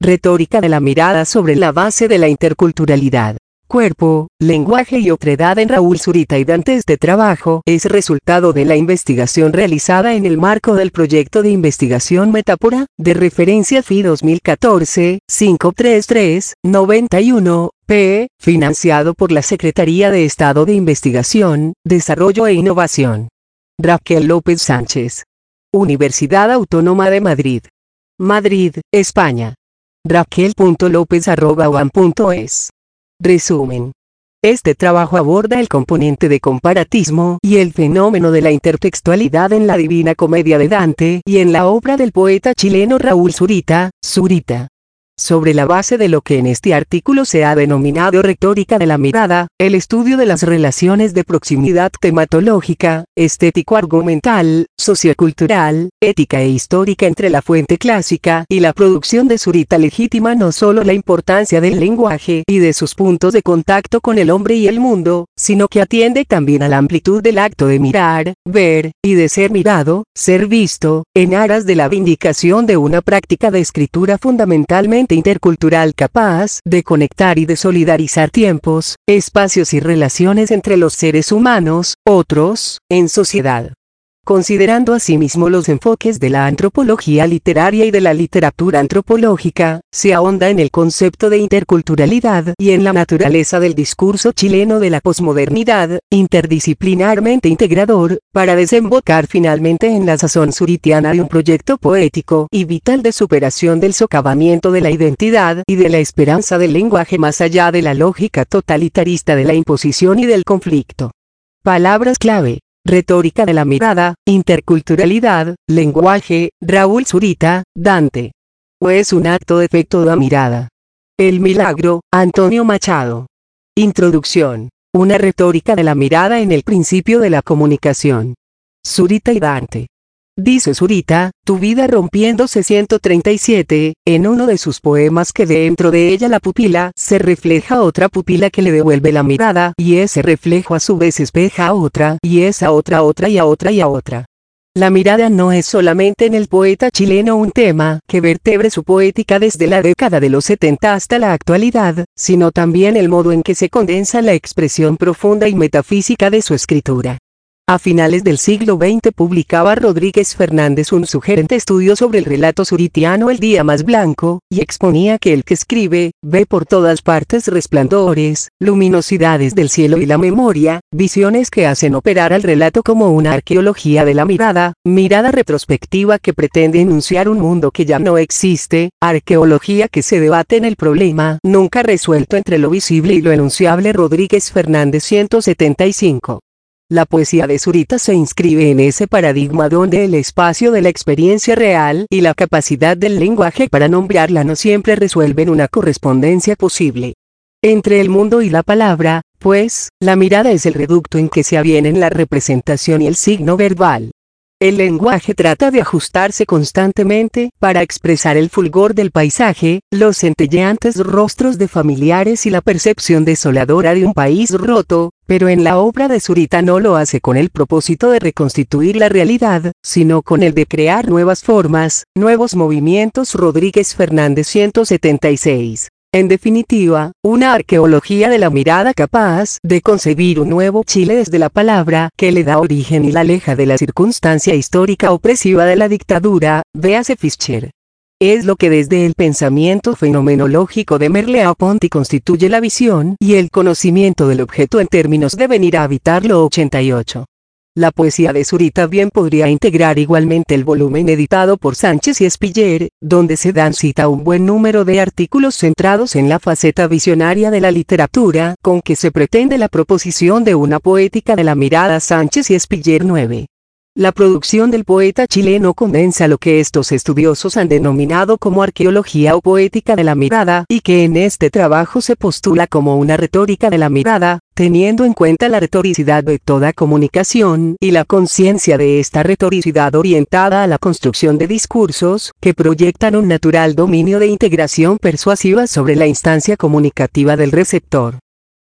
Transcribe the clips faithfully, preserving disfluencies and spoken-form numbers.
Retórica de la mirada sobre la base de la interculturalidad. Cuerpo, lenguaje y otredad en Raúl Zurita y Dante. Este trabajo es resultado de la investigación realizada en el marco del proyecto de investigación Metáfora, de referencia F I dos mil catorce, quinientos treinta y tres, noventa y uno, p, financiado por la Secretaría de Estado de Investigación, Desarrollo e Innovación. Raquel López Sánchez. Universidad Autónoma de Madrid. Madrid, España. raquel punto lopez arroba u a m punto es. Resumen. Este trabajo aborda el componente de comparatismo y el fenómeno de la intertextualidad en la Divina Comedia de Dante y en la obra del poeta chileno Raúl Zurita, Zurita. Sobre la base de lo que en este artículo se ha denominado retórica de la mirada, el estudio de las relaciones de proximidad tematológica, estético-argumental, sociocultural, ética e histórica entre la fuente clásica y la producción de Zurita legitima no solo la importancia del lenguaje y de sus puntos de contacto con el hombre y el mundo, sino que atiende también a la amplitud del acto de mirar, ver, y de ser mirado, ser visto, en aras de la vindicación de una práctica de escritura fundamentalmente intercultural capaz de conectar y de solidarizar tiempos, espacios y relaciones entre los seres humanos, otros, en sociedad. Considerando asimismo los enfoques de la antropología literaria y de la literatura antropológica, se ahonda en el concepto de interculturalidad y en la naturaleza del discurso chileno de la posmodernidad, interdisciplinarmente integrador, para desembocar finalmente en la sazón zuritiana de un proyecto poético y vital de superación del socavamiento de la identidad y de la esperanza del lenguaje más allá de la lógica totalitarista de la imposición y del conflicto. Palabras clave. Retórica de la mirada, interculturalidad, lenguaje, Raúl Zurita, Dante. O es un acto de efecto da mirada. El milagro, Antonio Machado. Introducción. Una retórica de la mirada en el principio de la comunicación. Zurita y Dante. Dice Zurita, tu vida rompiéndose ciento treinta y siete, en uno de sus poemas que dentro de ella la pupila se refleja otra pupila que le devuelve la mirada y ese reflejo a su vez espeja a otra y esa otra otra y a otra y a otra. La mirada no es solamente en el poeta chileno un tema que vertebre su poética desde la década de los setenta hasta la actualidad, sino también el modo en que se condensa la expresión profunda y metafísica de su escritura. A finales del siglo veinte publicaba Rodríguez Fernández un sugerente estudio sobre el relato zuritiano El día más blanco, y exponía que el que escribe, ve por todas partes resplandores, luminosidades del cielo y la memoria, visiones que hacen operar al relato como una arqueología de la mirada, mirada retrospectiva que pretende enunciar un mundo que ya no existe, arqueología que se debate en el problema nunca resuelto entre lo visible y lo enunciable. Rodríguez Fernández ciento setenta y cinco. La poesía de Zurita se inscribe en ese paradigma donde el espacio de la experiencia real y la capacidad del lenguaje para nombrarla no siempre resuelven una correspondencia posible entre el mundo y la palabra, pues, la mirada es el reducto en que se avienen la representación y el signo verbal. El lenguaje trata de ajustarse constantemente para expresar el fulgor del paisaje, los centelleantes rostros de familiares y la percepción desoladora de un país roto, pero en la obra de Zurita no lo hace con el propósito de reconstituir la realidad, sino con el de crear nuevas formas, nuevos movimientos. Rodríguez Fernández ciento setenta y seis. En definitiva, una arqueología de la mirada capaz de concebir un nuevo Chile desde la palabra que le da origen y la aleja de la circunstancia histórica opresiva de la dictadura, véase Fischer. Es lo que desde el pensamiento fenomenológico de Merleau-Ponty constituye la visión y el conocimiento del objeto en términos de venir a habitarlo. ochenta y ocho. La poesía de Zurita bien podría integrar igualmente el volumen editado por Sánchez y Espiller, donde se dan cita a un buen número de artículos centrados en la faceta visionaria de la literatura, con que se pretende la proposición de una poética de la mirada. Sánchez y Espiller nueve. La producción del poeta chileno condensa lo que estos estudiosos han denominado como arqueología o poética de la mirada, y que en este trabajo se postula como una retórica de la mirada, teniendo en cuenta la retoricidad de toda comunicación y la conciencia de esta retoricidad orientada a la construcción de discursos que proyectan un natural dominio de integración persuasiva sobre la instancia comunicativa del receptor.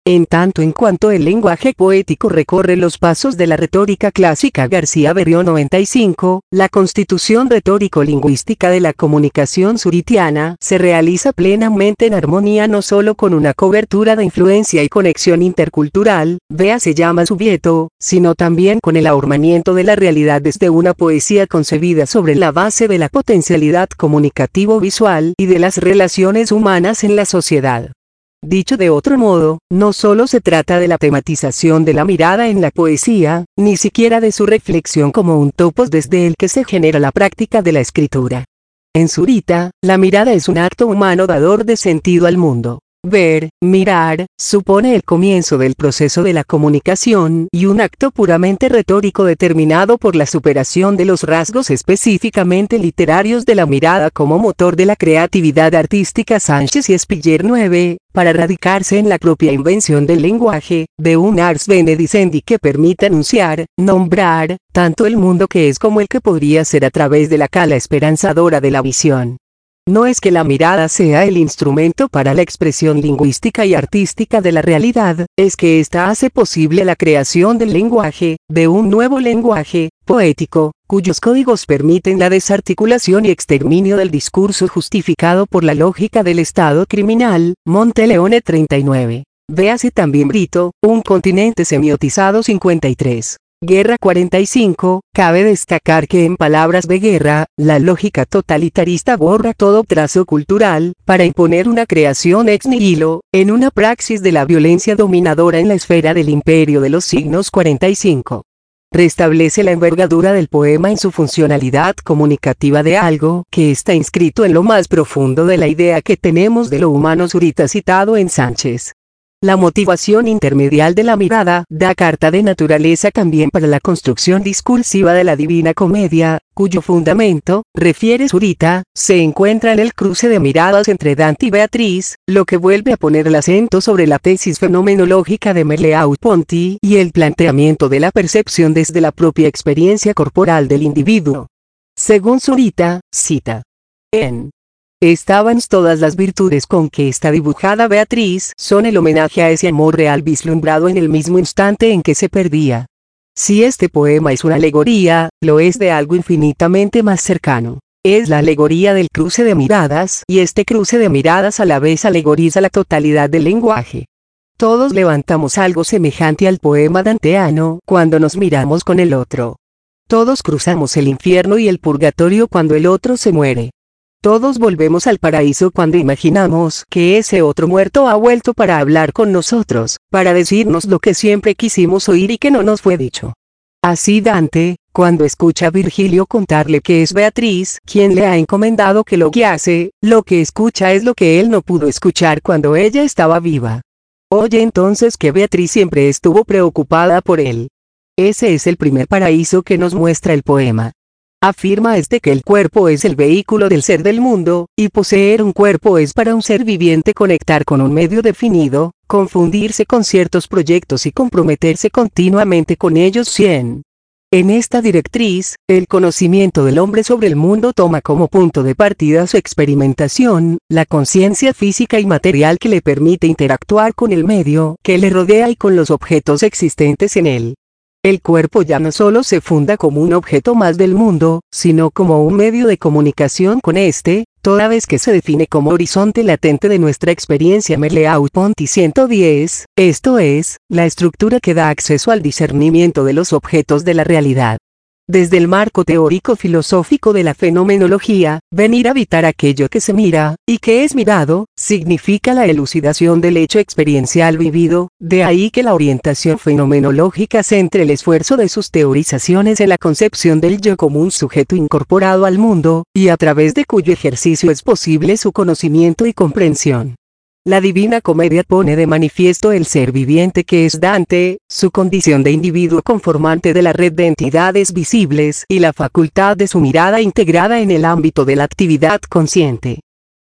En tanto en cuanto el lenguaje poético recorre los pasos de la retórica clásica García Berrió noventa y cinco, la constitución retórico-lingüística de la comunicación zuritiana se realiza plenamente en armonía no solo con una cobertura de influencia y conexión intercultural, véase llama Subieto, sino también con el ahormamiento de la realidad desde una poesía concebida sobre la base de la potencialidad comunicativo-visual y de las relaciones humanas en la sociedad. Dicho de otro modo, no solo se trata de la tematización de la mirada en la poesía, ni siquiera de su reflexión como un topos desde el que se genera la práctica de la escritura. En Zurita, la mirada es un acto humano dador de sentido al mundo. Ver, mirar, supone el comienzo del proceso de la comunicación y un acto puramente retórico determinado por la superación de los rasgos específicamente literarios de la mirada como motor de la creatividad artística. Sánchez y Espiller nueve, para radicarse en la propia invención del lenguaje, de un ars benedicendi que permita anunciar, nombrar, tanto el mundo que es como el que podría ser a través de la cala esperanzadora de la visión. No es que la mirada sea el instrumento para la expresión lingüística y artística de la realidad, es que ésta hace posible la creación del lenguaje, de un nuevo lenguaje, poético, cuyos códigos permiten la desarticulación y exterminio del discurso justificado por la lógica del Estado criminal. Monteleone treinta y nueve. Véase también Brito, Un continente semiotizado cincuenta y tres. Guerra cuarenta y cinco, cabe destacar que en palabras de Guerra, la lógica totalitarista borra todo trazo cultural, para imponer una creación ex nihilo, en una praxis de la violencia dominadora en la esfera del imperio de los signos. cuarenta y cinco. Restablece la envergadura del poema en su funcionalidad comunicativa de algo que está inscrito en lo más profundo de la idea que tenemos de lo humano. Zurita citado en Sánchez. La motivación intermedial de la mirada da carta de naturaleza también para la construcción discursiva de la Divina Comedia, cuyo fundamento, refiere Zurita, se encuentra en el cruce de miradas entre Dante y Beatriz, lo que vuelve a poner el acento sobre la tesis fenomenológica de Merleau-Ponty y el planteamiento de la percepción desde la propia experiencia corporal del individuo. Según Zurita, cita. En Estaban todas las virtudes con que está dibujada Beatriz, son el homenaje a ese amor real vislumbrado en el mismo instante en que se perdía. Si este poema es una alegoría, lo es de algo infinitamente más cercano. Es la alegoría del cruce de miradas, y este cruce de miradas a la vez alegoriza la totalidad del lenguaje. Todos levantamos algo semejante al poema danteano cuando nos miramos con el otro. Todos cruzamos el infierno y el purgatorio cuando el otro se muere. Todos volvemos al paraíso cuando imaginamos que ese otro muerto ha vuelto para hablar con nosotros, para decirnos lo que siempre quisimos oír y que no nos fue dicho. Así Dante, cuando escucha a Virgilio contarle que es Beatriz quien le ha encomendado que lo guiase, lo que escucha es lo que él no pudo escuchar cuando ella estaba viva. Oye entonces que Beatriz siempre estuvo preocupada por él. Ese es el primer paraíso que nos muestra el poema. Afirma este que el cuerpo es el vehículo del ser del mundo, y poseer un cuerpo es para un ser viviente conectar con un medio definido, confundirse con ciertos proyectos y comprometerse continuamente con ellos. cien. En esta directriz, el conocimiento del hombre sobre el mundo toma como punto de partida su experimentación, la conciencia física y material que le permite interactuar con el medio que le rodea y con los objetos existentes en él. El cuerpo ya no solo se funda como un objeto más del mundo, sino como un medio de comunicación con este, toda vez que se define como horizonte latente de nuestra experiencia. Merleau-Ponty ciento diez, esto es, la estructura que da acceso al discernimiento de los objetos de la realidad. Desde el marco teórico-filosófico de la fenomenología, venir a habitar aquello que se mira, y que es mirado, significa la elucidación del hecho experiencial vivido, de ahí que la orientación fenomenológica centre el esfuerzo de sus teorizaciones en la concepción del yo como un sujeto incorporado al mundo, y a través de cuyo ejercicio es posible su conocimiento y comprensión. La Divina Comedia pone de manifiesto el ser viviente que es Dante, su condición de individuo conformante de la red de entidades visibles y la facultad de su mirada integrada en el ámbito de la actividad consciente.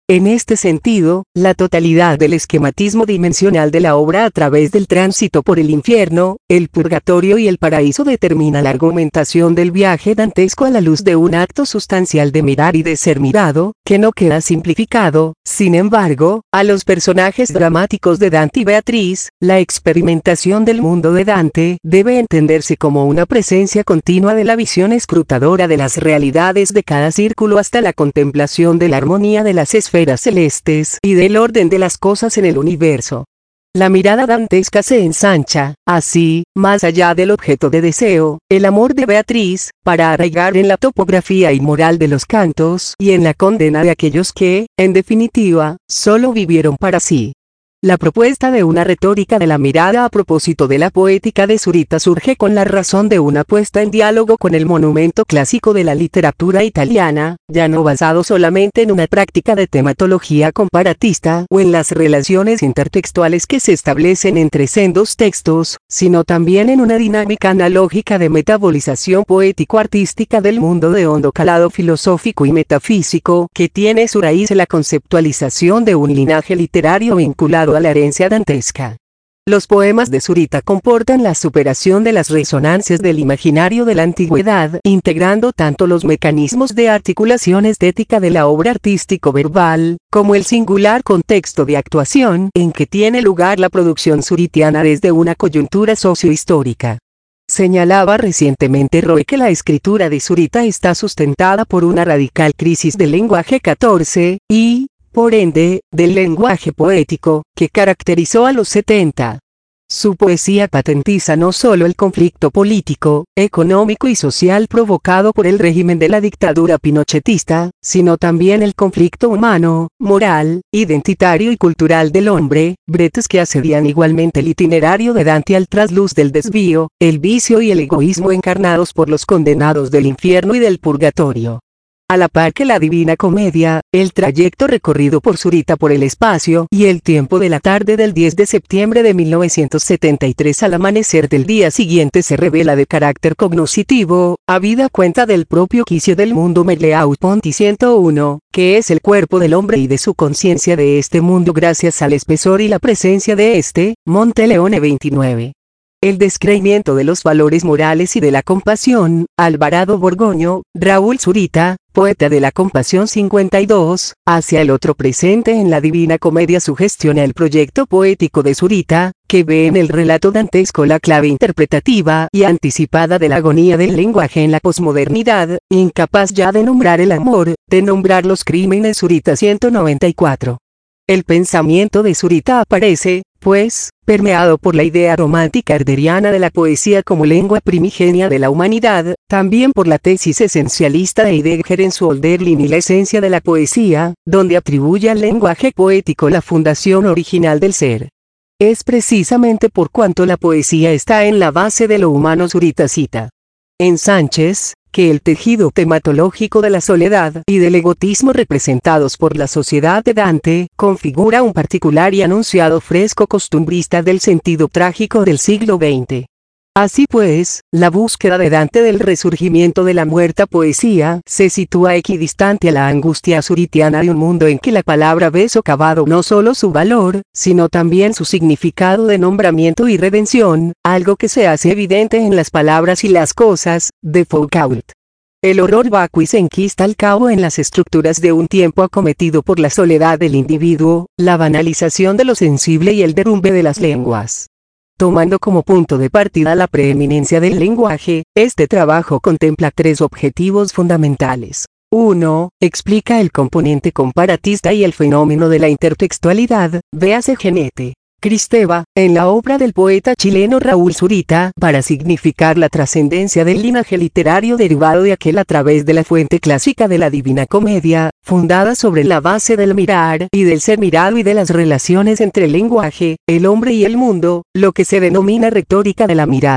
En este sentido, la totalidad del esquematismo dimensional de la obra a través del tránsito por el infierno, el purgatorio y el paraíso determina la argumentación del viaje dantesco a la luz de un acto sustancial de mirar y de ser mirado, que no queda simplificado. Sin embargo, a los personajes dramáticos de Dante y Beatriz, la experimentación del mundo de Dante debe entenderse como una presencia continua de la visión escrutadora de las realidades de cada círculo hasta la contemplación de la armonía de las esferas celestes y del orden de las cosas en el universo. La mirada dantesca se ensancha, así, más allá del objeto de deseo, el amor de Beatriz, para arraigar en la topografía inmoral de los cantos y en la condena de aquellos que, en definitiva, solo vivieron para sí. La propuesta de una retórica de la mirada a propósito de la poética de Zurita surge con la razón de una puesta en diálogo con el monumento clásico de la literatura italiana, ya no basado solamente en una práctica de tematología comparatista o en las relaciones intertextuales que se establecen entre sendos textos, sino también en una dinámica analógica de metabolización poético-artística del mundo de hondo calado filosófico y metafísico, que tiene su raíz en la conceptualización de un linaje literario vinculado a la herencia dantesca. Los poemas de Zurita comportan la superación de las resonancias del imaginario de la antigüedad, integrando tanto los mecanismos de articulación estética de la obra artístico-verbal, como el singular contexto de actuación en que tiene lugar la producción zuritiana desde una coyuntura sociohistórica. Señalaba recientemente Roe que la escritura de Zurita está sustentada por una radical crisis del lenguaje catorce, y, por ende, del lenguaje poético, que caracterizó a los setenta. Su poesía patentiza no solo el conflicto político, económico y social provocado por el régimen de la dictadura pinochetista, sino también el conflicto humano, moral, identitario y cultural del hombre, bretes que asedian igualmente el itinerario de Dante al trasluz del desvío, el vicio y el egoísmo encarnados por los condenados del infierno y del purgatorio. A la par que la Divina Comedia, el trayecto recorrido por Zurita por el espacio y el tiempo de la tarde del diez de septiembre de mil novecientos setenta y tres al amanecer del día siguiente se revela de carácter cognoscitivo, habida cuenta del propio quicio del mundo Meleaus Ponti ciento uno, que es el cuerpo del hombre y de su conciencia de este mundo gracias al espesor y la presencia de este, Monteleone veintinueve. El descreimiento de los valores morales y de la compasión, Alvarado Borgoño, Raúl Zurita, poeta de la compasión cincuenta y dos, hacia el otro presente en la Divina Comedia sugestiona el proyecto poético de Zurita, que ve en el relato dantesco la clave interpretativa y anticipada de la agonía del lenguaje en la posmodernidad, incapaz ya de nombrar el amor, de nombrar los crímenes. Zurita ciento noventa y cuatro. El pensamiento de Zurita aparece, pues, permeado por la idea romántica herderiana de la poesía como lengua primigenia de la humanidad, también por la tesis esencialista de Heidegger en su Hölderlin y la esencia de la poesía, donde atribuye al lenguaje poético la fundación original del ser. Es precisamente por cuanto la poesía está en la base de lo humano. Zurita cita en Sánchez, que el tejido tematológico de la soledad y del egotismo representados por la sociedad de Dante, configura un particular y anunciado fresco costumbrista del sentido trágico del siglo veinte. Así pues, la búsqueda de Dante del resurgimiento de la muerta poesía se sitúa equidistante a la angustia zuritiana de un mundo en que la palabra ve socavado no solo su valor, sino también su significado de nombramiento y redención, algo que se hace evidente en las palabras y las cosas, de Foucault. El horror vacui se enquista al cabo en las estructuras de un tiempo acometido por la soledad del individuo, la banalización de lo sensible y el derrumbe de las lenguas. Tomando como punto de partida la preeminencia del lenguaje, este trabajo contempla tres objetivos fundamentales. uno. Explica el componente comparatista y el fenómeno de la intertextualidad, véase Genete. Cristeva, en la obra del poeta chileno Raúl Zurita, para significar la trascendencia del linaje literario derivado de aquel a través de la fuente clásica de la Divina Comedia, fundada sobre la base del mirar y del ser mirado y de las relaciones entre el lenguaje, el hombre y el mundo, lo que se denomina retórica de la mirada.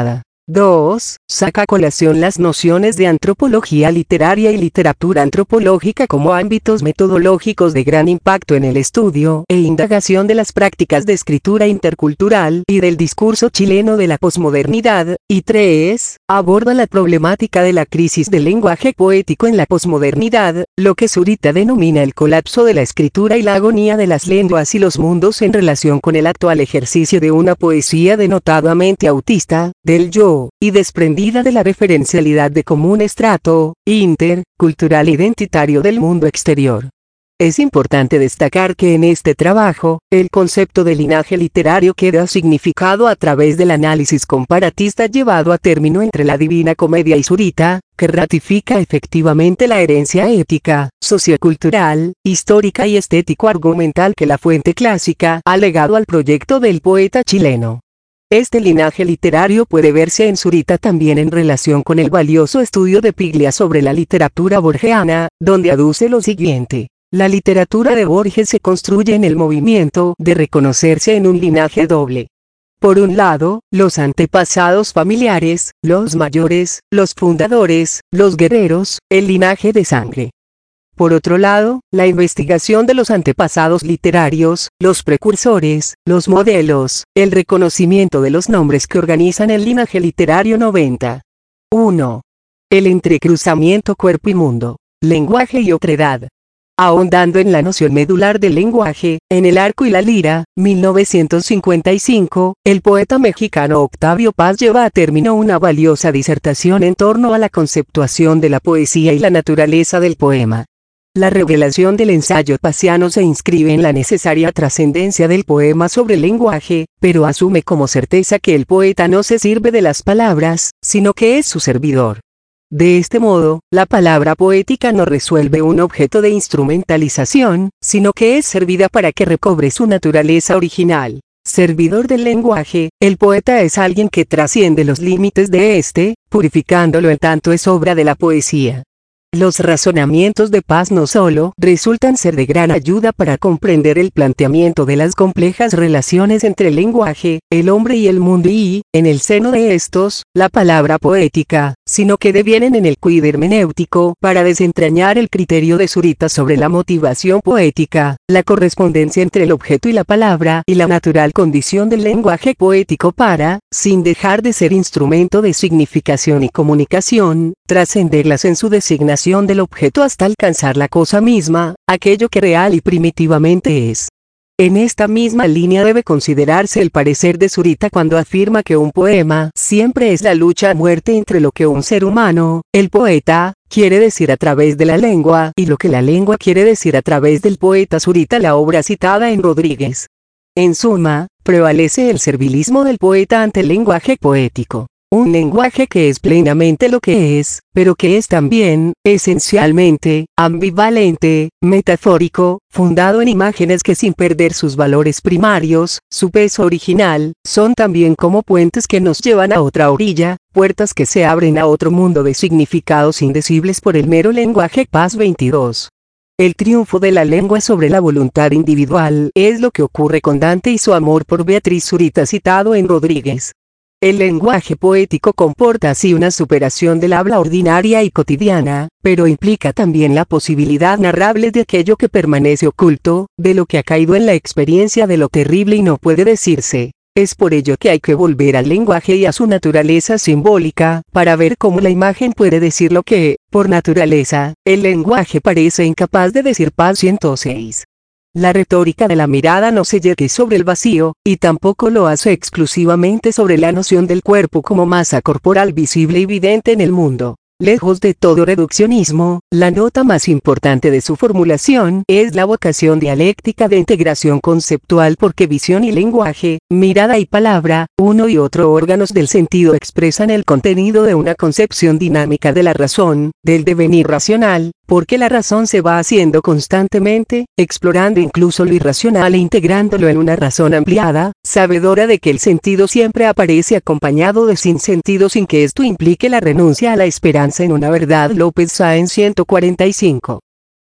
dos. Saca a colación las nociones de antropología literaria y literatura antropológica como ámbitos metodológicos de gran impacto en el estudio e indagación de las prácticas de escritura intercultural y del discurso chileno de la posmodernidad. Y tres. Aborda la problemática de la crisis del lenguaje poético en la posmodernidad, lo que Zurita denomina el colapso de la escritura y la agonía de las lenguas y los mundos en relación con el actual ejercicio de una poesía denotadamente autista, del yo, y desprendida de la referencialidad de común estrato, inter, cultural e identitario del mundo exterior. Es importante destacar que en este trabajo, el concepto de linaje literario queda significado a través del análisis comparatista llevado a término entre la Divina Comedia y Zurita, que ratifica efectivamente la herencia ética, sociocultural, histórica y estético-argumental que la fuente clásica ha legado al proyecto del poeta chileno. Este linaje literario puede verse en Zurita también en relación con el valioso estudio de Piglia sobre la literatura borgiana, donde aduce lo siguiente. La literatura de Borges se construye en el movimiento de reconocerse en un linaje doble. Por un lado, los antepasados familiares, los mayores, los fundadores, los guerreros, el linaje de sangre. Por otro lado, la investigación de los antepasados literarios, los precursores, los modelos, el reconocimiento de los nombres que organizan el linaje literario noventa. uno. El entrecruzamiento cuerpo y mundo, lenguaje y otredad. Ahondando en la noción medular del lenguaje, en El arco y la lira, mil novecientos cincuenta y cinco, el poeta mexicano Octavio Paz lleva a término una valiosa disertación en torno a la conceptuación de la poesía y la naturaleza del poema. La revelación del ensayo paziano se inscribe en la necesaria trascendencia del poema sobre el lenguaje, pero asume como certeza que el poeta no se sirve de las palabras, sino que es su servidor. De este modo, la palabra poética no resuelve un objeto de instrumentalización, sino que es servida para que recobre su naturaleza original. Servidor del lenguaje, el poeta es alguien que trasciende los límites de éste, purificándolo en tanto es obra de la poesía. Los razonamientos de Paz no solo resultan ser de gran ayuda para comprender el planteamiento de las complejas relaciones entre el lenguaje, el hombre y el mundo y, en el seno de estos, la palabra poética, sino que devienen en el quid hermenéutico para desentrañar el criterio de Zurita sobre la motivación poética, la correspondencia entre el objeto y la palabra y la natural condición del lenguaje poético para, sin dejar de ser instrumento de significación y comunicación, trascenderlas en su designación del objeto hasta alcanzar la cosa misma, aquello que real y primitivamente es. En esta misma línea debe considerarse el parecer de Zurita cuando afirma que un poema siempre es la lucha a muerte entre lo que un ser humano, el poeta, quiere decir a través de la lengua y lo que la lengua quiere decir a través del poeta. Zurita, la obra citada en Rodríguez. En suma, prevalece el servilismo del poeta ante el lenguaje poético. Un lenguaje que es plenamente lo que es, pero que es también, esencialmente, ambivalente, metafórico, fundado en imágenes que sin perder sus valores primarios, su peso original, son también como puentes que nos llevan a otra orilla, puertas que se abren a otro mundo de significados indecibles por el mero lenguaje. Paz veintidós. El triunfo de la lengua sobre la voluntad individual es lo que ocurre con Dante y su amor por Beatriz. Zurita citado en Rodríguez. El lenguaje poético comporta así una superación del habla ordinaria y cotidiana, pero implica también la posibilidad narrable de aquello que permanece oculto, de lo que ha caído en la experiencia de lo terrible y no puede decirse. Es por ello que hay que volver al lenguaje y a su naturaleza simbólica, para ver cómo la imagen puede decir lo que, por naturaleza, el lenguaje parece incapaz de decir. Paz ciento seis. La retórica de la mirada no se yergue sobre el vacío, y tampoco lo hace exclusivamente sobre la noción del cuerpo como masa corporal visible y evidente en el mundo. Lejos de todo reduccionismo, la nota más importante de su formulación es la vocación dialéctica de integración conceptual, porque visión y lenguaje, mirada y palabra, uno y otro órganos del sentido, expresan el contenido de una concepción dinámica de la razón, del devenir racional, porque la razón se va haciendo constantemente, explorando incluso lo irracional e integrándolo en una razón ampliada, sabedora de que el sentido siempre aparece acompañado de sinsentido sin que esto implique la renuncia a la esperanza en una verdad. López Sáenz ciento cuarenta y cinco.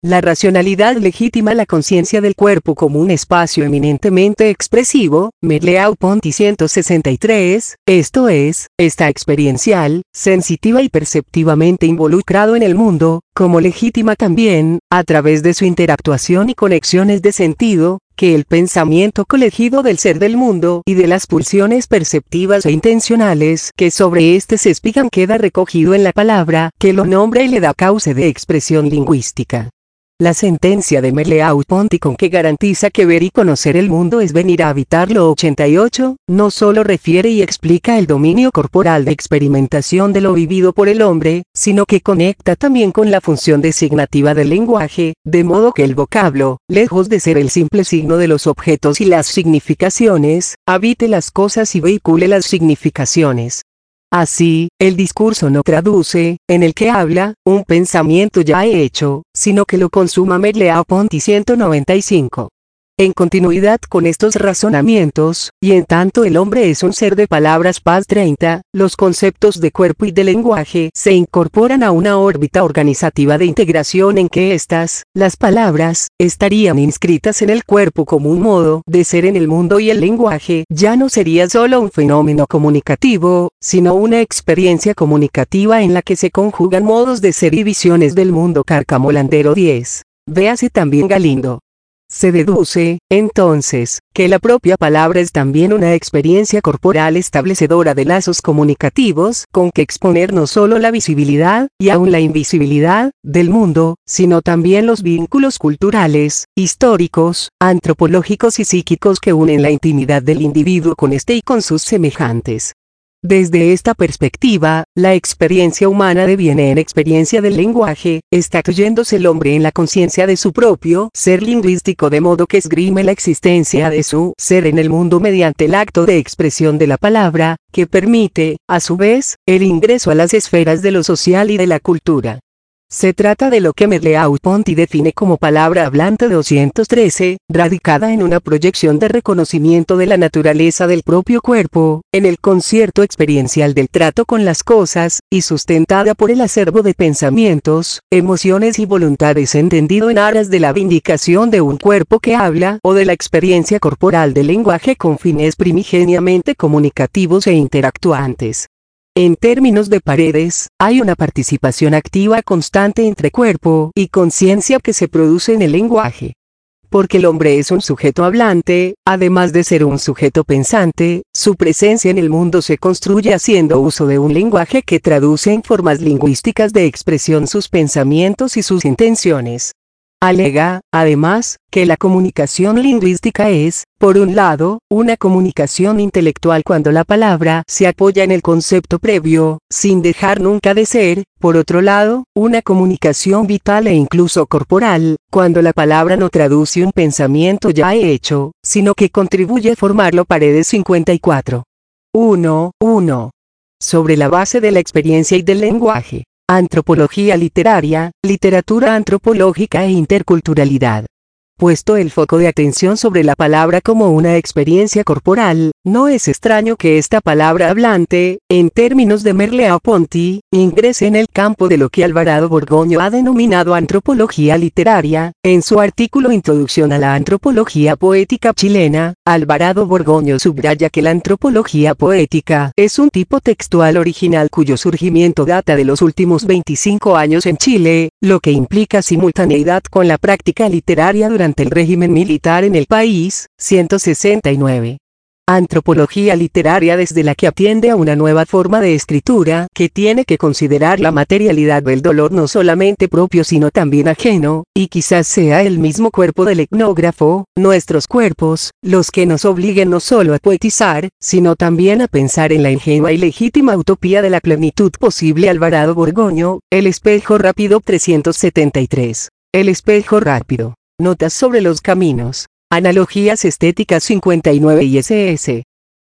La racionalidad legitima la conciencia del cuerpo como un espacio eminentemente expresivo, Merleau-Ponty ciento sesenta y tres, esto es, está experiencial, sensitiva y perceptivamente involucrado en el mundo, como legítima también, a través de su interactuación y conexiones de sentido, que el pensamiento colegido del ser del mundo y de las pulsiones perceptivas e intencionales que sobre éste se espigan queda recogido en la palabra, que lo nombra y le da cauce de expresión lingüística. La sentencia de Merleau-Ponty con que garantiza que ver y conocer el mundo es venir a habitarlo ochenta y ocho, no solo refiere y explica el dominio corporal de experimentación de lo vivido por el hombre, sino que conecta también con la función designativa del lenguaje, de modo que el vocablo, lejos de ser el simple signo de los objetos y las significaciones, habite las cosas y vehicule las significaciones. Así, el discurso no traduce, en el que habla, un pensamiento ya hecho, sino que lo consuma Merleau-Ponty ciento noventa y cinco. En continuidad con estos razonamientos, y en tanto el hombre es un ser de palabras paz treinta, los conceptos de cuerpo y de lenguaje se incorporan a una órbita organizativa de integración en que estas, las palabras, estarían inscritas en el cuerpo como un modo de ser en el mundo y el lenguaje ya no sería solo un fenómeno comunicativo, sino una experiencia comunicativa en la que se conjugan modos de ser y visiones del mundo. Cárcamo Landero diez. Véase también Galindo. Se deduce, entonces, que la propia palabra es también una experiencia corporal establecedora de lazos comunicativos con que exponer no solo la visibilidad, y aún la invisibilidad, del mundo, sino también los vínculos culturales, históricos, antropológicos y psíquicos que unen la intimidad del individuo con este y con sus semejantes. Desde esta perspectiva, la experiencia humana deviene en experiencia del lenguaje, estatuyéndose el hombre en la conciencia de su propio ser lingüístico de modo que esgrime la existencia de su ser en el mundo mediante el acto de expresión de la palabra, que permite, a su vez, el ingreso a las esferas de lo social y de la cultura. Se trata de lo que Merleau-Ponty define como palabra hablante doscientos trece, radicada en una proyección de reconocimiento de la naturaleza del propio cuerpo, en el concierto experiencial del trato con las cosas, y sustentada por el acervo de pensamientos, emociones y voluntades entendido en aras de la vindicación de un cuerpo que habla o de la experiencia corporal del lenguaje con fines primigeniamente comunicativos e interactuantes. En términos de Paredes, hay una participación activa constante entre cuerpo y conciencia que se produce en el lenguaje. Porque el hombre es un sujeto hablante, además de ser un sujeto pensante, su presencia en el mundo se construye haciendo uso de un lenguaje que traduce en formas lingüísticas de expresión sus pensamientos y sus intenciones. Alega, además, que la comunicación lingüística es, por un lado, una comunicación intelectual cuando la palabra se apoya en el concepto previo, sin dejar nunca de ser, por otro lado, una comunicación vital e incluso corporal, cuando la palabra no traduce un pensamiento ya hecho, sino que contribuye a formarlo. Paredes cincuenta y cuatro. uno. uno. Sobre la base de la experiencia y del lenguaje. Antropología literaria, literatura antropológica e interculturalidad. Puesto el foco de atención sobre la palabra como una experiencia corporal, no es extraño que esta palabra hablante, en términos de Merleau-Ponty, ingrese en el campo de lo que Alvarado Borgoño ha denominado antropología literaria. En su artículo Introducción a la antropología poética chilena, Alvarado Borgoño subraya que la antropología poética es un tipo textual original cuyo surgimiento data de los últimos veinticinco años en Chile, lo que implica simultaneidad con la práctica literaria durante el régimen militar en el país. ciento sesenta y nueve. Antropología literaria desde la que atiende a una nueva forma de escritura que tiene que considerar la materialidad del dolor no solamente propio sino también ajeno, y quizás sea el mismo cuerpo del etnógrafo, nuestros cuerpos, los que nos obliguen no solo a poetizar, sino también a pensar en la ingenua y legítima utopía de la plenitud posible. Alvarado Borgoño, El espejo rápido. trescientos setenta y tres. El espejo rápido. Notas sobre los caminos. Analogías estéticas cincuenta y nueve y S S.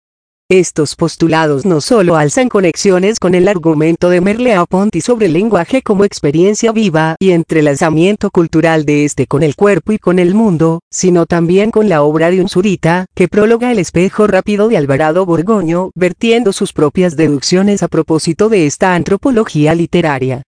Estos postulados no solo alzan conexiones con el argumento de Merleau-Ponty sobre el lenguaje como experiencia viva y entrelazamiento cultural de este con el cuerpo y con el mundo, sino también con la obra de Unzurita, que próloga El espejo rápido de Alvarado Borgoño, vertiendo sus propias deducciones a propósito de esta antropología literaria.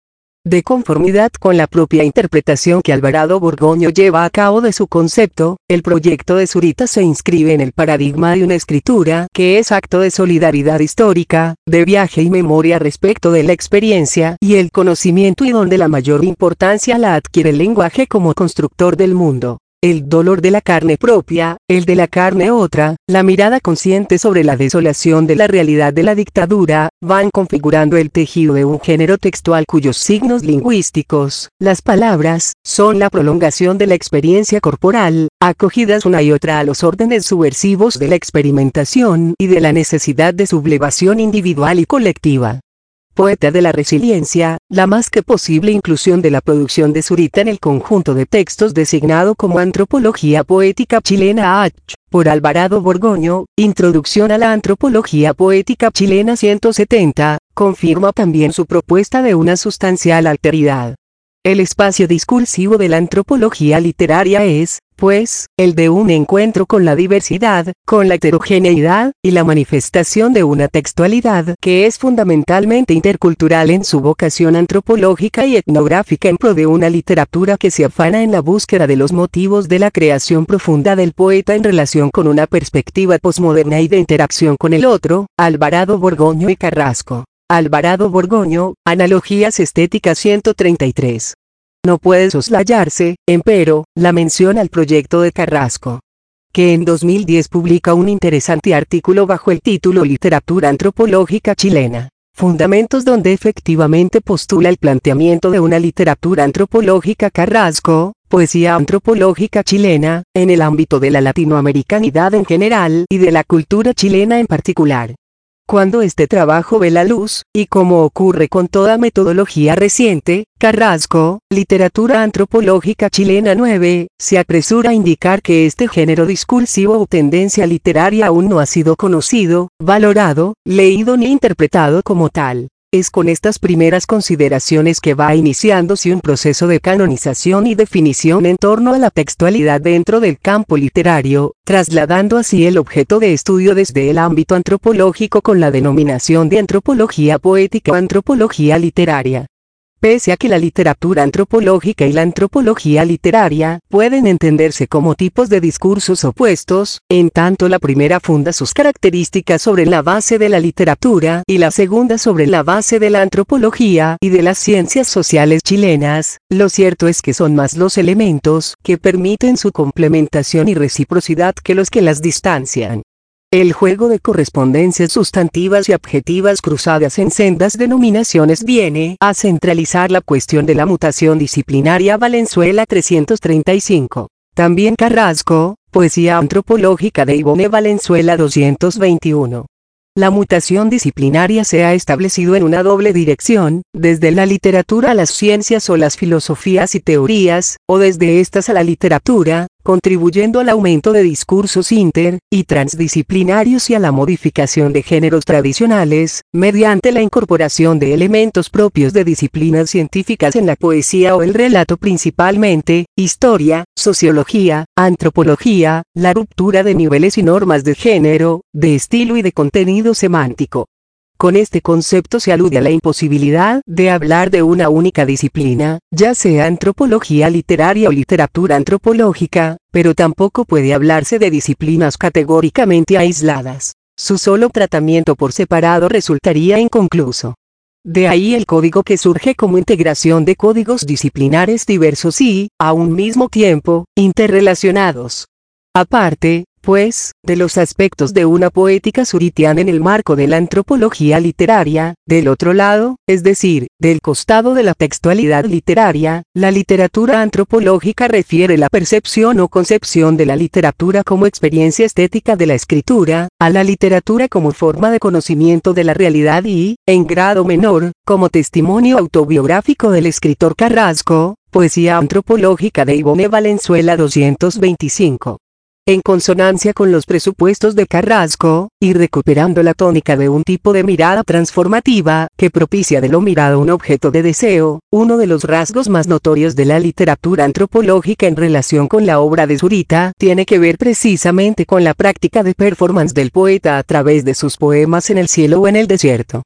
De conformidad con la propia interpretación que Alvarado Borgoño lleva a cabo de su concepto, el proyecto de Zurita se inscribe en el paradigma de una escritura que es acto de solidaridad histórica, de viaje y memoria respecto de la experiencia y el conocimiento, y donde la mayor importancia la adquiere el lenguaje como constructor del mundo. El dolor de la carne propia, el de la carne otra, la mirada consciente sobre la desolación de la realidad de la dictadura, van configurando el tejido de un género textual cuyos signos lingüísticos, las palabras, son la prolongación de la experiencia corporal, acogidas una y otra a los órdenes subversivos de la experimentación y de la necesidad de sublevación individual y colectiva. Poeta de la resiliencia, la más que posible inclusión de la producción de Zurita en el conjunto de textos designado como Antropología Poética Chilena H. por Alvarado Borgoño, Introducción a la Antropología Poética Chilena ciento setenta, confirma también su propuesta de una sustancial alteridad. El espacio discursivo de la antropología literaria es, pues, el de un encuentro con la diversidad, con la heterogeneidad, y la manifestación de una textualidad que es fundamentalmente intercultural en su vocación antropológica y etnográfica, en pro de una literatura que se afana en la búsqueda de los motivos de la creación profunda del poeta en relación con una perspectiva posmoderna y de interacción con el otro. Alvarado Borgoño y Carrasco. Alvarado Borgoño, Analogías Estéticas ciento treinta y tres. No puede soslayarse, empero, la mención al proyecto de Carrasco, que en dos mil diez publica un interesante artículo bajo el título Literatura Antropológica Chilena, Fundamentos, donde efectivamente postula el planteamiento de una literatura antropológica. Carrasco, Poesía antropológica chilena, en el ámbito de la latinoamericanidad en general y de la cultura chilena en particular. Cuando este trabajo ve la luz, y como ocurre con toda metodología reciente, Carrasco, Literatura Antropológica Chilena nueve, se apresura a indicar que este género discursivo o tendencia literaria aún no ha sido conocido, valorado, leído ni interpretado como tal. Es con estas primeras consideraciones que va iniciándose un proceso de canonización y definición en torno a la textualidad dentro del campo literario, trasladando así el objeto de estudio desde el ámbito antropológico con la denominación de antropología poética o antropología literaria. Pese a que la literatura antropológica y la antropología literaria pueden entenderse como tipos de discursos opuestos, en tanto la primera funda sus características sobre la base de la literatura y la segunda sobre la base de la antropología y de las ciencias sociales chilenas, lo cierto es que son más los elementos que permiten su complementación y reciprocidad que los que las distancian. El juego de correspondencias sustantivas y adjetivas cruzadas en sendas denominaciones viene a centralizar la cuestión de la mutación disciplinaria. Valenzuela trescientos treinta y cinco. También Carrasco, Poesía antropológica de Ivone Valenzuela doscientos veintiuno. La mutación disciplinaria se ha establecido en una doble dirección, desde la literatura a las ciencias o las filosofías y teorías, o desde estas a la literatura, contribuyendo al aumento de discursos inter y transdisciplinarios y a la modificación de géneros tradicionales, mediante la incorporación de elementos propios de disciplinas científicas en la poesía o el relato, principalmente, historia, sociología, antropología, la ruptura de niveles y normas de género, de estilo y de contenido semántico. Con este concepto se alude a la imposibilidad de hablar de una única disciplina, ya sea antropología literaria o literatura antropológica, pero tampoco puede hablarse de disciplinas categóricamente aisladas. Su solo tratamiento por separado resultaría inconcluso. De ahí el código, que surge como integración de códigos disciplinares diversos y, a un mismo tiempo, interrelacionados. Aparte, pues, de los aspectos de una poética zuritiana en el marco de la antropología literaria, del otro lado, es decir, del costado de la textualidad literaria, la literatura antropológica refiere la percepción o concepción de la literatura como experiencia estética de la escritura, a la literatura como forma de conocimiento de la realidad y, en grado menor, como testimonio autobiográfico del escritor. Carrasco, Poesía antropológica de Ivone Valenzuela doscientos veinticinco. En consonancia con los presupuestos de Carrasco, y recuperando la tónica de un tipo de mirada transformativa, que propicia de lo mirado un objeto de deseo, uno de los rasgos más notorios de la literatura antropológica en relación con la obra de Zurita, tiene que ver precisamente con la práctica de performance del poeta a través de sus poemas en el cielo o en el desierto.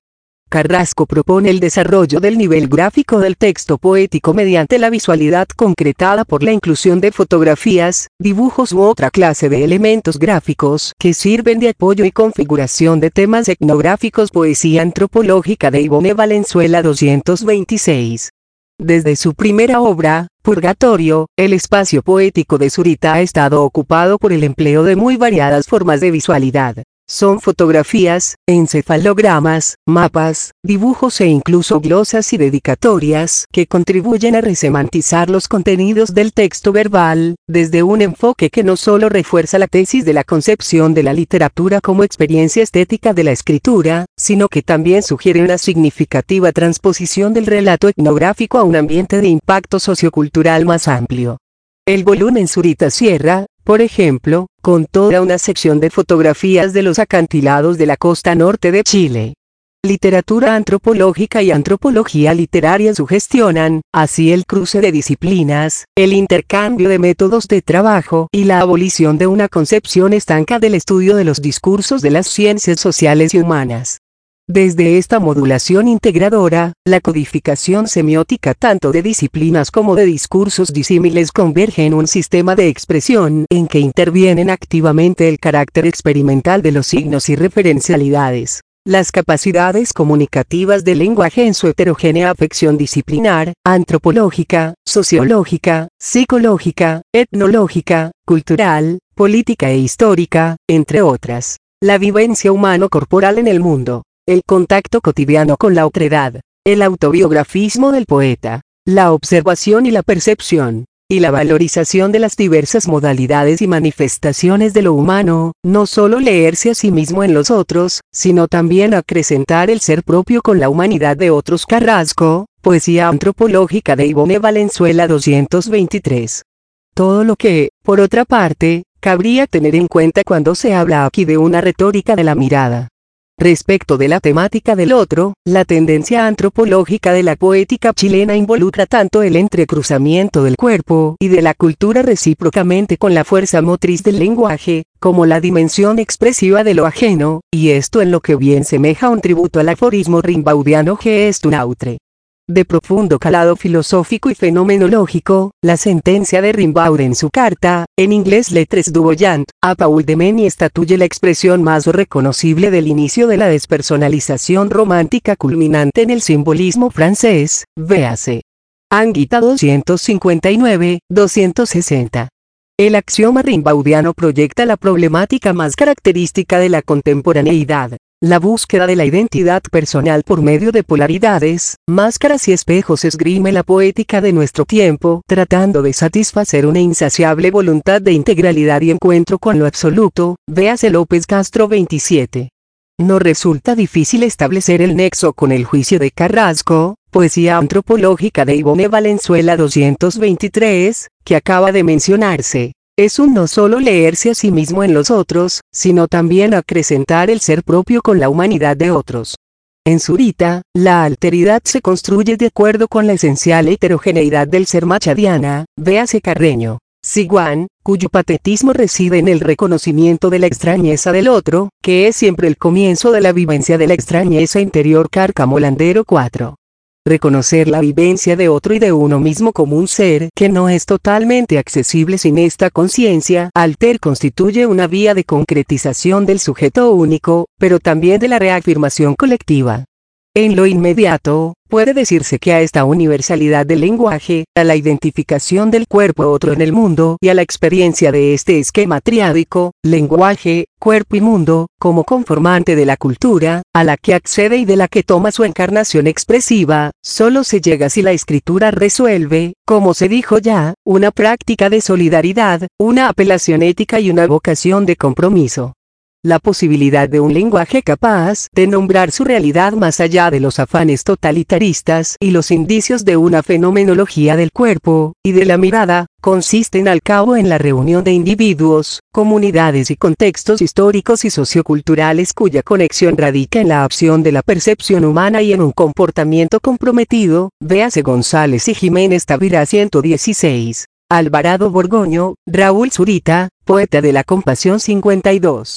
Carrasco propone el desarrollo del nivel gráfico del texto poético mediante la visualidad concretada por la inclusión de fotografías, dibujos u otra clase de elementos gráficos que sirven de apoyo y configuración de temas etnográficos. Poesía antropológica de Ivone Valenzuela doscientos veintiséis. Desde su primera obra, Purgatorio, el espacio poético de Zurita ha estado ocupado por el empleo de muy variadas formas de visualidad. Son fotografías, encefalogramas, mapas, dibujos e incluso glosas y dedicatorias que contribuyen a resemantizar los contenidos del texto verbal, desde un enfoque que no solo refuerza la tesis de la concepción de la literatura como experiencia estética de la escritura, sino que también sugiere una significativa transposición del relato etnográfico a un ambiente de impacto sociocultural más amplio. El volumen Zurita cierra, por ejemplo, con toda una sección de fotografías de los acantilados de la costa norte de Chile. Literatura antropológica y antropología literaria sugestionan, así el cruce de disciplinas, el intercambio de métodos de trabajo y la abolición de una concepción estanca del estudio de los discursos de las ciencias sociales y humanas. Desde esta modulación integradora, la codificación semiótica tanto de disciplinas como de discursos disímiles converge en un sistema de expresión en que intervienen activamente el carácter experimental de los signos y referencialidades, las capacidades comunicativas del lenguaje en su heterogénea afección disciplinar, antropológica, sociológica, psicológica, etnológica, cultural, política e histórica, entre otras. La vivencia humano-corporal en el mundo. El contacto cotidiano con la otredad, el autobiografismo del poeta, la observación y la percepción, y la valorización de las diversas modalidades y manifestaciones de lo humano, no solo leerse a sí mismo en los otros, sino también acrecentar el ser propio con la humanidad de otros. Carrasco, Poesía antropológica de Ivone Valenzuela doscientos veintitrés. Todo lo que, por otra parte, cabría tener en cuenta cuando se habla aquí de una retórica de la mirada. Respecto de la temática del otro, la tendencia antropológica de la poética chilena involucra tanto el entrecruzamiento del cuerpo y de la cultura recíprocamente con la fuerza motriz del lenguaje, como la dimensión expresiva de lo ajeno, y esto en lo que bien semeja un tributo al aforismo rimbaudiano que est un autre. De profundo calado filosófico y fenomenológico, la sentencia de Rimbaud en su carta, en inglés Lettres du Voyant, a Paul de Men estatuye la expresión más reconocible del inicio de la despersonalización romántica culminante en el simbolismo francés, véase. Anguita doscientos cincuenta y nueve, doscientos sesenta. El axioma rimbaudiano proyecta la problemática más característica de la contemporaneidad. La búsqueda de la identidad personal por medio de polaridades, máscaras y espejos esgrime la poética de nuestro tiempo, tratando de satisfacer una insaciable voluntad de integralidad y encuentro con lo absoluto, véase López Castro veintisiete. No resulta difícil establecer el nexo con el juicio de Carrasco, Poesía antropológica de Ivone Valenzuela doscientos veintitrés, que acaba de mencionarse. Es un no solo leerse a sí mismo en los otros, sino también acrecentar el ser propio con la humanidad de otros. En Zurita, la alteridad se construye de acuerdo con la esencial heterogeneidad del ser machadiana, véase Carreño. Siwan, cuyo patetismo reside en el reconocimiento de la extrañeza del otro, que es siempre el comienzo de la vivencia de la extrañeza interior. Cárcamo Landero cuatro. Reconocer la vivencia de otro y de uno mismo como un ser que no es totalmente accesible sin esta conciencia. Alter constituye una vía de concretización del sujeto único, pero también de la reafirmación colectiva. En lo inmediato, puede decirse que a esta universalidad del lenguaje, a la identificación del cuerpo otro en el mundo y a la experiencia de este esquema triádico, lenguaje, cuerpo y mundo, como conformante de la cultura, a la que accede y de la que toma su encarnación expresiva, solo se llega si la escritura resuelve, como se dijo ya, una práctica de solidaridad, una apelación ética y una vocación de compromiso. La posibilidad de un lenguaje capaz de nombrar su realidad más allá de los afanes totalitaristas y los indicios de una fenomenología del cuerpo y de la mirada, consisten al cabo en la reunión de individuos, comunidades y contextos históricos y socioculturales cuya conexión radica en la opción de la percepción humana y en un comportamiento comprometido, véase González y Jiménez Tavira ciento dieciséis. Alvarado Borgoño, Raúl Zurita, Poeta de la Compasión cincuenta y dos.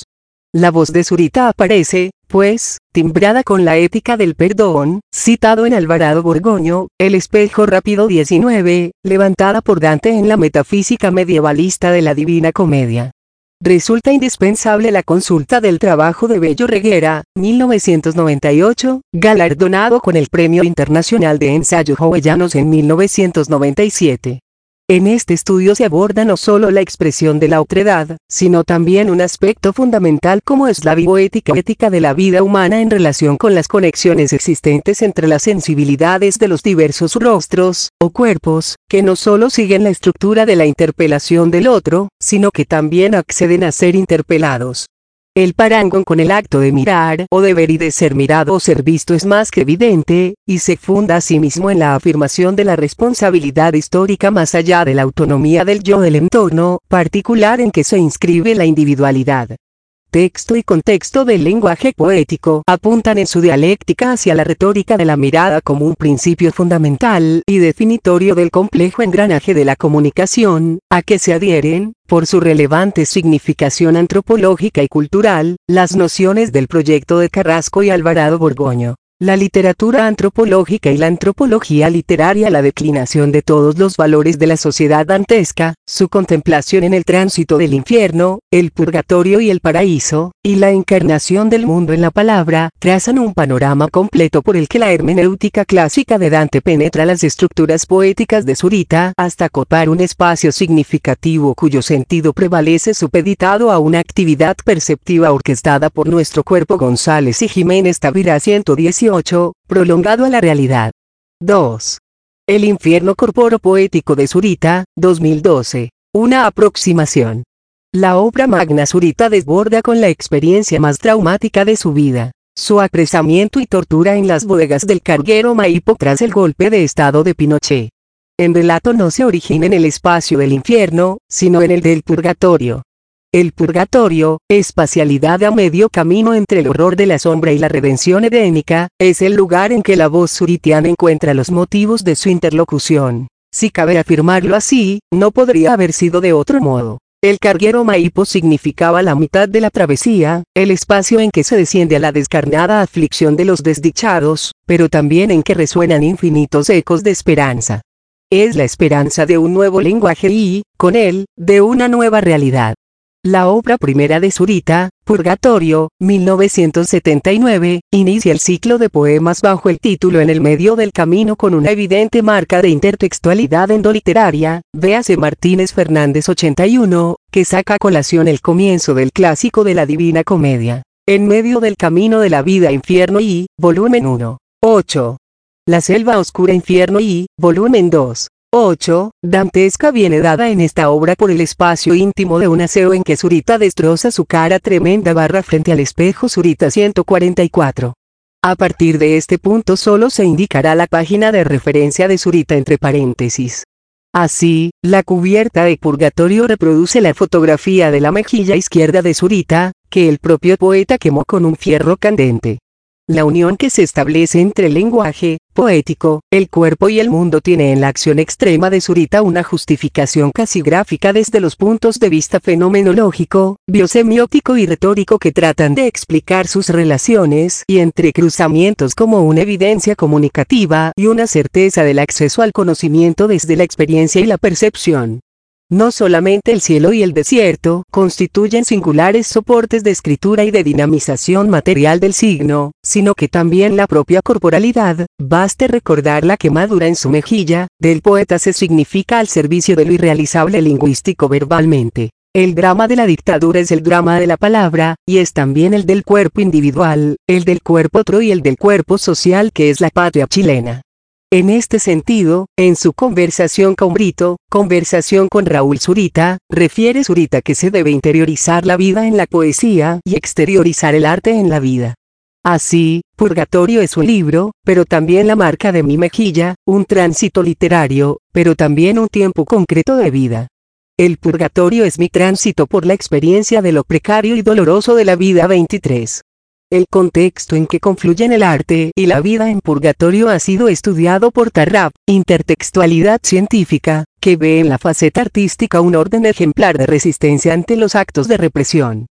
La voz de Zurita aparece, pues, timbrada con la ética del perdón, citado en Alvarado Borgoño, El espejo rápido diecinueve, levantada por Dante en la metafísica medievalista de la Divina Comedia. Resulta indispensable la consulta del trabajo de Bello Reguera, mil novecientos noventa y ocho, galardonado con el Premio Internacional de Ensayo Jovellanos en mil novecientos noventa y siete. En este estudio se aborda no solo la expresión de la otredad, sino también un aspecto fundamental como es la bioética ética de la vida humana en relación con las conexiones existentes entre las sensibilidades de los diversos rostros, o cuerpos, que no solo siguen la estructura de la interpelación del otro, sino que también acceden a ser interpelados. El parangón con el acto de mirar o de ver y de ser mirado o ser visto es más que evidente, y se funda asimismo en la afirmación de la responsabilidad histórica más allá de la autonomía del yo del entorno particular en que se inscribe la individualidad. Texto y contexto del lenguaje poético apuntan en su dialéctica hacia la retórica de la mirada como un principio fundamental y definitorio del complejo engranaje de la comunicación, a que se adhieren, por su relevante significación antropológica y cultural, las nociones del proyecto de Carrasco y Alvarado Borgoño. La literatura antropológica y la antropología literaria, la declinación de todos los valores de la sociedad dantesca, su contemplación en el tránsito del infierno, el purgatorio y el paraíso, y la encarnación del mundo en la palabra, trazan un panorama completo por el que la hermenéutica clásica de Dante penetra las estructuras poéticas de Zurita hasta copar un espacio significativo cuyo sentido prevalece supeditado a una actividad perceptiva orquestada por nuestro cuerpo. González y Jiménez Tavira ciento dieciocho, prolongado a la realidad. dos. El infierno corpóreo poético de Zurita, dos mil doce. Una aproximación. La obra magna Zurita desborda con la experiencia más traumática de su vida, su apresamiento y tortura en las bodegas del carguero Maipo tras el golpe de estado de Pinochet. El relato no se origina en el espacio del infierno, sino en el del purgatorio. El purgatorio, espacialidad a medio camino entre el horror de la sombra y la redención edénica, es el lugar en que la voz zuritiana encuentra los motivos de su interlocución. Si cabe afirmarlo así, no podría haber sido de otro modo. El carguero Maipo significaba la mitad de la travesía, el espacio en que se desciende a la descarnada aflicción de los desdichados, pero también en que resuenan infinitos ecos de esperanza. Es la esperanza de un nuevo lenguaje y, con él, de una nueva realidad. La obra primera de Zurita, Purgatorio, mil novecientos setenta y nueve, inicia el ciclo de poemas bajo el título En el medio del camino con una evidente marca de intertextualidad endoliteraria, véase Martínez Fernández ochenta y uno, que saca a colación el comienzo del clásico de la Divina Comedia. En medio del camino de la vida infierno y, volumen uno. ocho. La selva oscura infierno y, volumen dos. ocho, dantesca viene dada en esta obra por el espacio íntimo de un aseo en que Zurita destroza su cara tremenda barra frente al espejo. Zurita ciento cuarenta y cuatro. A partir de este punto solo se indicará la página de referencia de Zurita entre paréntesis. Así, la cubierta de Purgatorio reproduce la fotografía de la mejilla izquierda de Zurita, que el propio poeta quemó con un fierro candente. La unión que se establece entre el lenguaje poético, el cuerpo y el mundo tiene en la acción extrema de Zurita una justificación casi gráfica desde los puntos de vista fenomenológico, biosemiótico y retórico que tratan de explicar sus relaciones y entrecruzamientos como una evidencia comunicativa y una certeza del acceso al conocimiento desde la experiencia y la percepción. No solamente el cielo y el desierto constituyen singulares soportes de escritura y de dinamización material del signo, sino que también la propia corporalidad, baste recordar la quemadura en su mejilla, del poeta se significa al servicio de lo irrealizable lingüístico verbalmente. El drama de la dictadura es el drama de la palabra, y es también el del cuerpo individual, el del cuerpo otro y el del cuerpo social que es la patria chilena. En este sentido, en su conversación con Brito, conversación con Raúl Zurita, refiere Zurita que se debe interiorizar la vida en la poesía y exteriorizar el arte en la vida. Así, Purgatorio es un libro, pero también la marca de mi mejilla, un tránsito literario, pero también un tiempo concreto de vida. El purgatorio es mi tránsito por la experiencia de lo precario y doloroso de la vida. veintitrés. El contexto en que confluyen el arte y la vida en purgatorio ha sido estudiado por Tarrap, intertextualidad científica, que ve en la faceta artística un orden ejemplar de resistencia ante los actos de represión.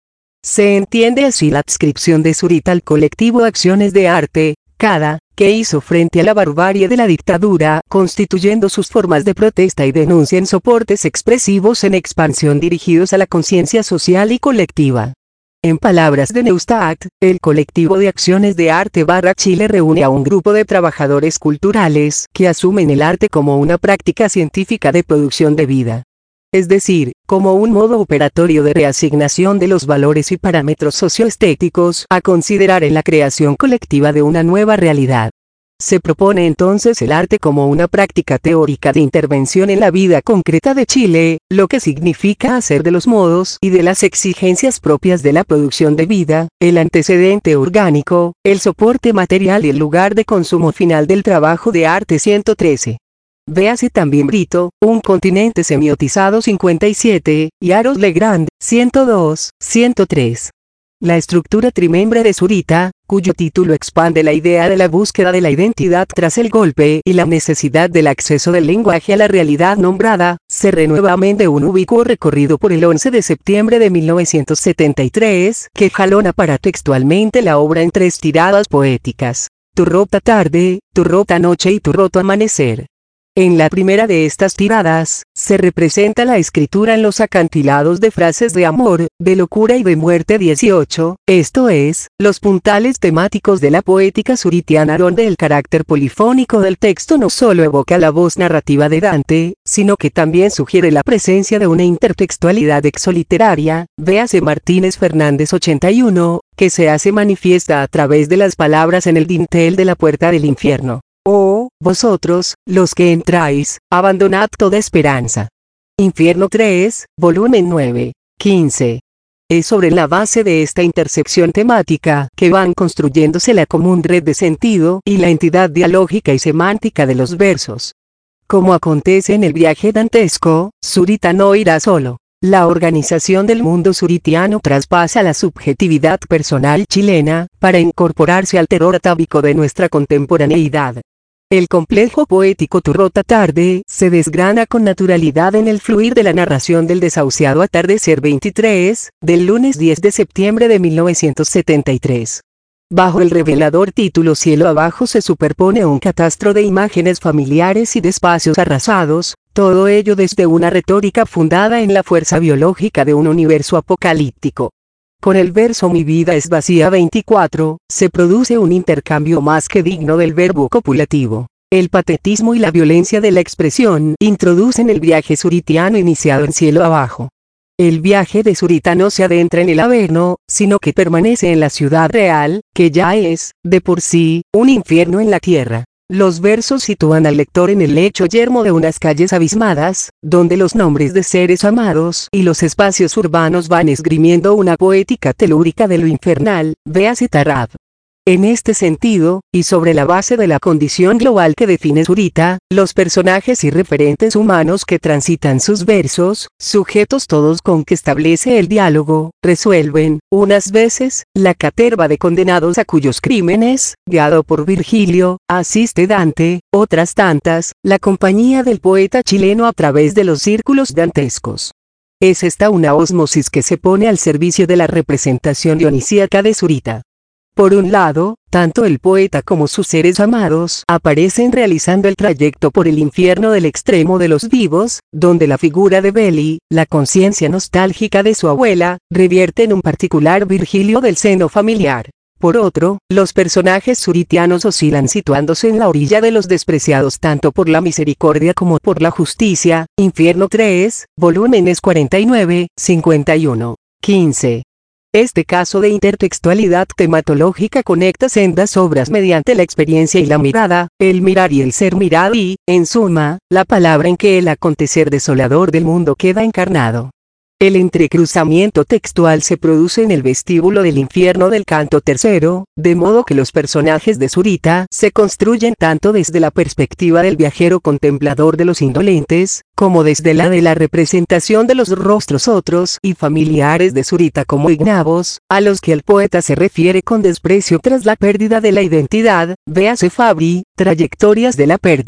Se entiende así la adscripción de Zurita al colectivo Acciones de Arte, CADA, que hizo frente a la barbarie de la dictadura, constituyendo sus formas de protesta y denuncia en soportes expresivos en expansión dirigidos a la conciencia social y colectiva. En palabras de Neustadt, el colectivo de Acciones de Arte barra Chile reúne a un grupo de trabajadores culturales que asumen el arte como una práctica científica de producción de vida. Es decir, como un modo operatorio de reasignación de los valores y parámetros socioestéticos a considerar en la creación colectiva de una nueva realidad. Se propone entonces el arte como una práctica teórica de intervención en la vida concreta de Chile, lo que significa hacer de los modos y de las exigencias propias de la producción de vida, el antecedente orgánico, el soporte material y el lugar de consumo final del trabajo de arte ciento trece. Véase también Brito, Un continente semiotizado cincuenta y siete, y Aros Legrand, ciento dos, ciento tres. La estructura trimembre de Zurita, cuyo título expande la idea de la búsqueda de la identidad tras el golpe y la necesidad del acceso del lenguaje a la realidad nombrada, se renueva amén de un ubicuo recorrido por el once de septiembre de mil novecientos setenta y tres, que jalona paratextualmente la obra en tres tiradas poéticas: Tu rota tarde, Tu rota noche y Tu roto amanecer. En la primera de estas tiradas, se representa la escritura en los acantilados de frases de amor, de locura y de muerte dieciocho, esto es, los puntales temáticos de la poética zuritiana, donde el carácter polifónico del texto no solo evoca la voz narrativa de Dante, sino que también sugiere la presencia de una intertextualidad exoliteraria, véase Martínez Fernández ochenta y uno, que se hace manifiesta a través de las palabras en el dintel de la puerta del infierno. Oh, vosotros, los que entráis, abandonad toda esperanza. Infierno tres, volumen nueve, quince. Es sobre la base de esta intersección temática que van construyéndose la común red de sentido y la entidad dialógica y semántica de los versos. Como acontece en el viaje dantesco, Zurita no irá solo. La organización del mundo zuritiano traspasa la subjetividad personal chilena, para incorporarse al terror atávico de nuestra contemporaneidad. El complejo poético Tu rota tarde se desgrana con naturalidad en el fluir de la narración del desahuciado atardecer veintitrés, del lunes diez de septiembre de mil novecientos setenta y tres. Bajo el revelador título Cielo abajo se superpone un catastro de imágenes familiares y de espacios arrasados, todo ello desde una retórica fundada en la fuerza biológica de un universo apocalíptico. Con el verso Mi vida es vacía veinticuatro, se produce un intercambio más que digno del verbo copulativo. El patetismo y la violencia de la expresión introducen el viaje zuritiano iniciado en Cielo abajo. El viaje de Zurita no se adentra en el Averno, sino que permanece en la ciudad real, que ya es, de por sí, un infierno en la tierra. Los versos sitúan al lector en el lecho yermo de unas calles abismadas, donde los nombres de seres amados y los espacios urbanos van esgrimiendo una poética telúrica de lo infernal, véase Tarrab. En este sentido, y sobre la base de la condición global que define Zurita, los personajes y referentes humanos que transitan sus versos, sujetos todos con que establece el diálogo, resuelven, unas veces, la caterva de condenados a cuyos crímenes, guiado por Virgilio, asiste Dante, otras tantas, la compañía del poeta chileno a través de los círculos dantescos. Es esta una ósmosis que se pone al servicio de la representación dionisíaca de Zurita. Por un lado, tanto el poeta como sus seres amados aparecen realizando el trayecto por el infierno del extremo de los vivos, donde la figura de Beli, la conciencia nostálgica de su abuela, revierte en un particular Virgilio del seno familiar. Por otro, los personajes zuritianos oscilan situándose en la orilla de los despreciados tanto por la misericordia como por la justicia. Infierno tres, volúmenes cuarenta y nueve, cincuenta y uno, quince. Este caso de intertextualidad tematológica conecta sendas obras mediante la experiencia y la mirada, el mirar y el ser mirado y, en suma, la palabra en que el acontecer desolador del mundo queda encarnado. El entrecruzamiento textual se produce en el vestíbulo del infierno del canto tercero, de modo que los personajes de Zurita se construyen tanto desde la perspectiva del viajero contemplador de los indolentes, como desde la de la representación de los rostros otros y familiares de Zurita como ignavos, a los que el poeta se refiere con desprecio tras la pérdida de la identidad, véase Fabri, Trayectorias de la pérdida.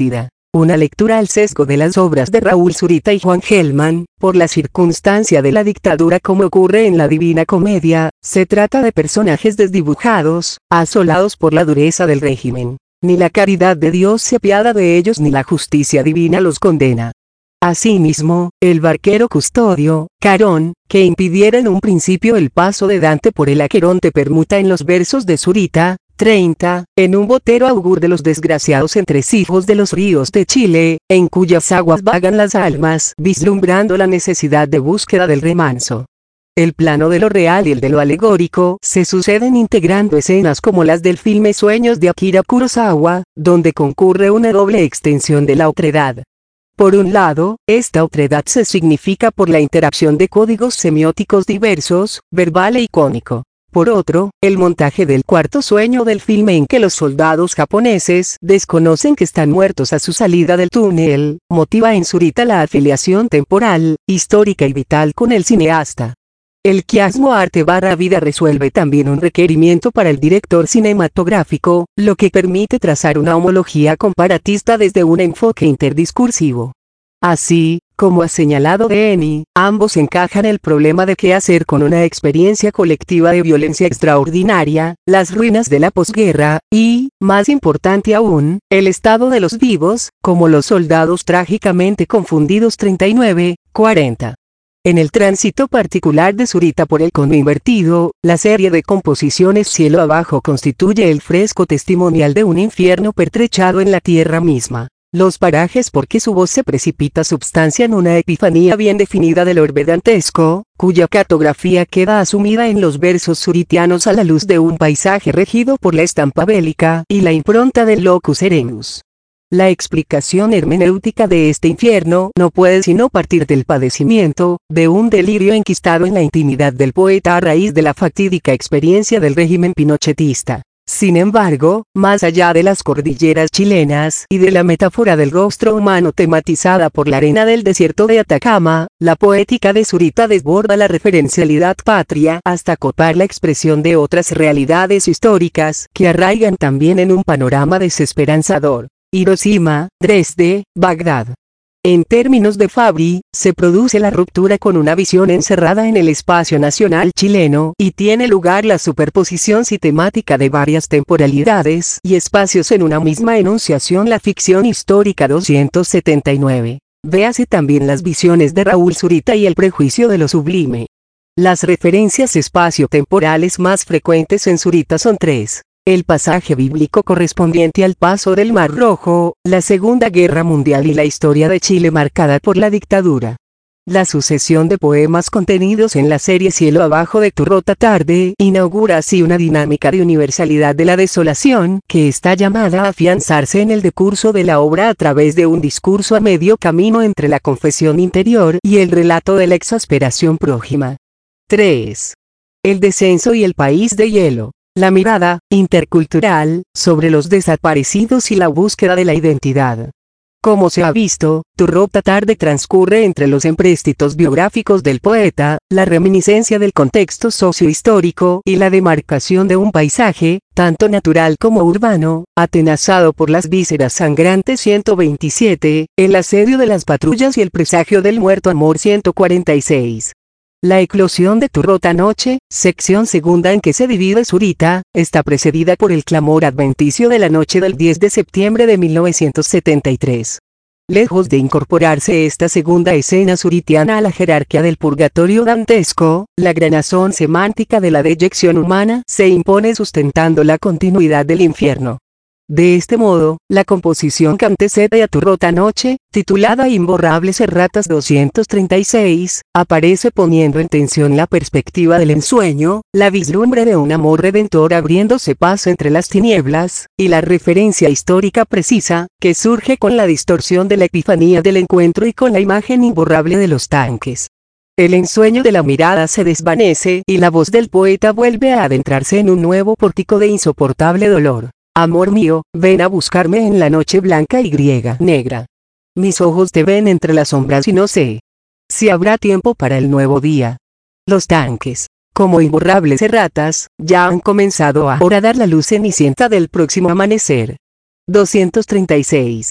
Una lectura al sesgo de las obras de Raúl Zurita y Juan Gelman, por la circunstancia de la dictadura como ocurre en la Divina Comedia, se trata de personajes desdibujados, asolados por la dureza del régimen. Ni la caridad de Dios se apiada de ellos ni la justicia divina los condena. Asimismo, el barquero custodio, Carón, que impidiera en un principio el paso de Dante por el Aqueronte permuta en los versos de Zurita, treinta, en un botero augur de los desgraciados entresijos de los ríos de Chile, en cuyas aguas vagan las almas, vislumbrando la necesidad de búsqueda del remanso. El plano de lo real y el de lo alegórico se suceden integrando escenas como las del filme Sueños de Akira Kurosawa, donde concurre una doble extensión de la otredad. Por un lado, esta otredad se significa por la interacción de códigos semióticos diversos, verbal e icónico. Por otro, el montaje del cuarto sueño del filme en que los soldados japoneses desconocen que están muertos a su salida del túnel, motiva en Zurita la afiliación temporal, histórica y vital con el cineasta. El quiasmo arte barra vida resuelve también un requerimiento para el director cinematográfico, lo que permite trazar una homología comparatista desde un enfoque interdiscursivo. Así, como ha señalado Denis, ambos encajan el problema de qué hacer con una experiencia colectiva de violencia extraordinaria, las ruinas de la posguerra, y, más importante aún, el estado de los vivos, como los soldados trágicamente confundidos treinta y nueve, cuarenta. En el tránsito particular de Zurita por el cono invertido, la serie de composiciones Cielo Abajo constituye el fresco testimonial de un infierno pertrechado en la tierra misma. Los parajes por que su voz se precipita substancian una epifanía bien definida del orbe dantesco, cuya cartografía queda asumida en los versos zuritianos a la luz de un paisaje regido por la estampa bélica y la impronta del locus serenus. La explicación hermenéutica de este infierno no puede sino partir del padecimiento, de un delirio enquistado en la intimidad del poeta a raíz de la fatídica experiencia del régimen pinochetista. Sin embargo, más allá de las cordilleras chilenas y de la metáfora del rostro humano tematizada por la arena del desierto de Atacama, la poética de Zurita desborda la referencialidad patria hasta copar la expresión de otras realidades históricas que arraigan también en un panorama desesperanzador. Hiroshima, Dresde, Bagdad. En términos de Fabri, se produce la ruptura con una visión encerrada en el espacio nacional chileno y tiene lugar la superposición sistemática de varias temporalidades y espacios en una misma enunciación. La ficción histórica doscientos setenta y nueve. Véase también las visiones de Raúl Zurita y el prejuicio de lo sublime. Las referencias espacio-temporales más frecuentes en Zurita son tres. El pasaje bíblico correspondiente al paso del Mar Rojo, la Segunda Guerra Mundial y la historia de Chile marcada por la dictadura. La sucesión de poemas contenidos en la serie Cielo Abajo de Turrota Tarde inaugura así una dinámica de universalidad de la desolación que está llamada a afianzarse en el decurso de la obra a través de un discurso a medio camino entre la confesión interior y el relato de la exasperación prójima. tres. El descenso y el país de hielo. La mirada, intercultural, sobre los desaparecidos y la búsqueda de la identidad. Como se ha visto, Turrota Tarde transcurre entre los empréstitos biográficos del poeta, la reminiscencia del contexto sociohistórico y la demarcación de un paisaje, tanto natural como urbano, atenazado por las vísceras sangrantes. ciento veintisiete, el asedio de las patrullas y el presagio del muerto amor. ciento cuarenta y seis. La eclosión de Turrota Noche, sección segunda en que se divide Zurita, está precedida por el clamor adventicio de la noche del diez de septiembre de mil novecientos setenta y tres. Lejos de incorporarse esta segunda escena zuritiana a la jerarquía del purgatorio dantesco, la granazón semántica de la deyección humana se impone sustentando la continuidad del infierno. De este modo, la composición que antecede a Turrota Noche, titulada Imborrables Erratas doscientos treinta y seis, aparece poniendo en tensión la perspectiva del ensueño, la vislumbre de un amor redentor abriéndose paso entre las tinieblas, y la referencia histórica precisa, que surge con la distorsión de la epifanía del encuentro y con la imagen imborrable de los tanques. El ensueño de la mirada se desvanece y la voz del poeta vuelve a adentrarse en un nuevo pórtico de insoportable dolor. Amor mío, ven a buscarme en la noche blanca y griega negra. Mis ojos te ven entre las sombras y no sé si habrá tiempo para el nuevo día. Los tanques, como imborrables erratas, ya han comenzado a horadar la luz cenicienta del próximo amanecer. doscientos treinta y seis.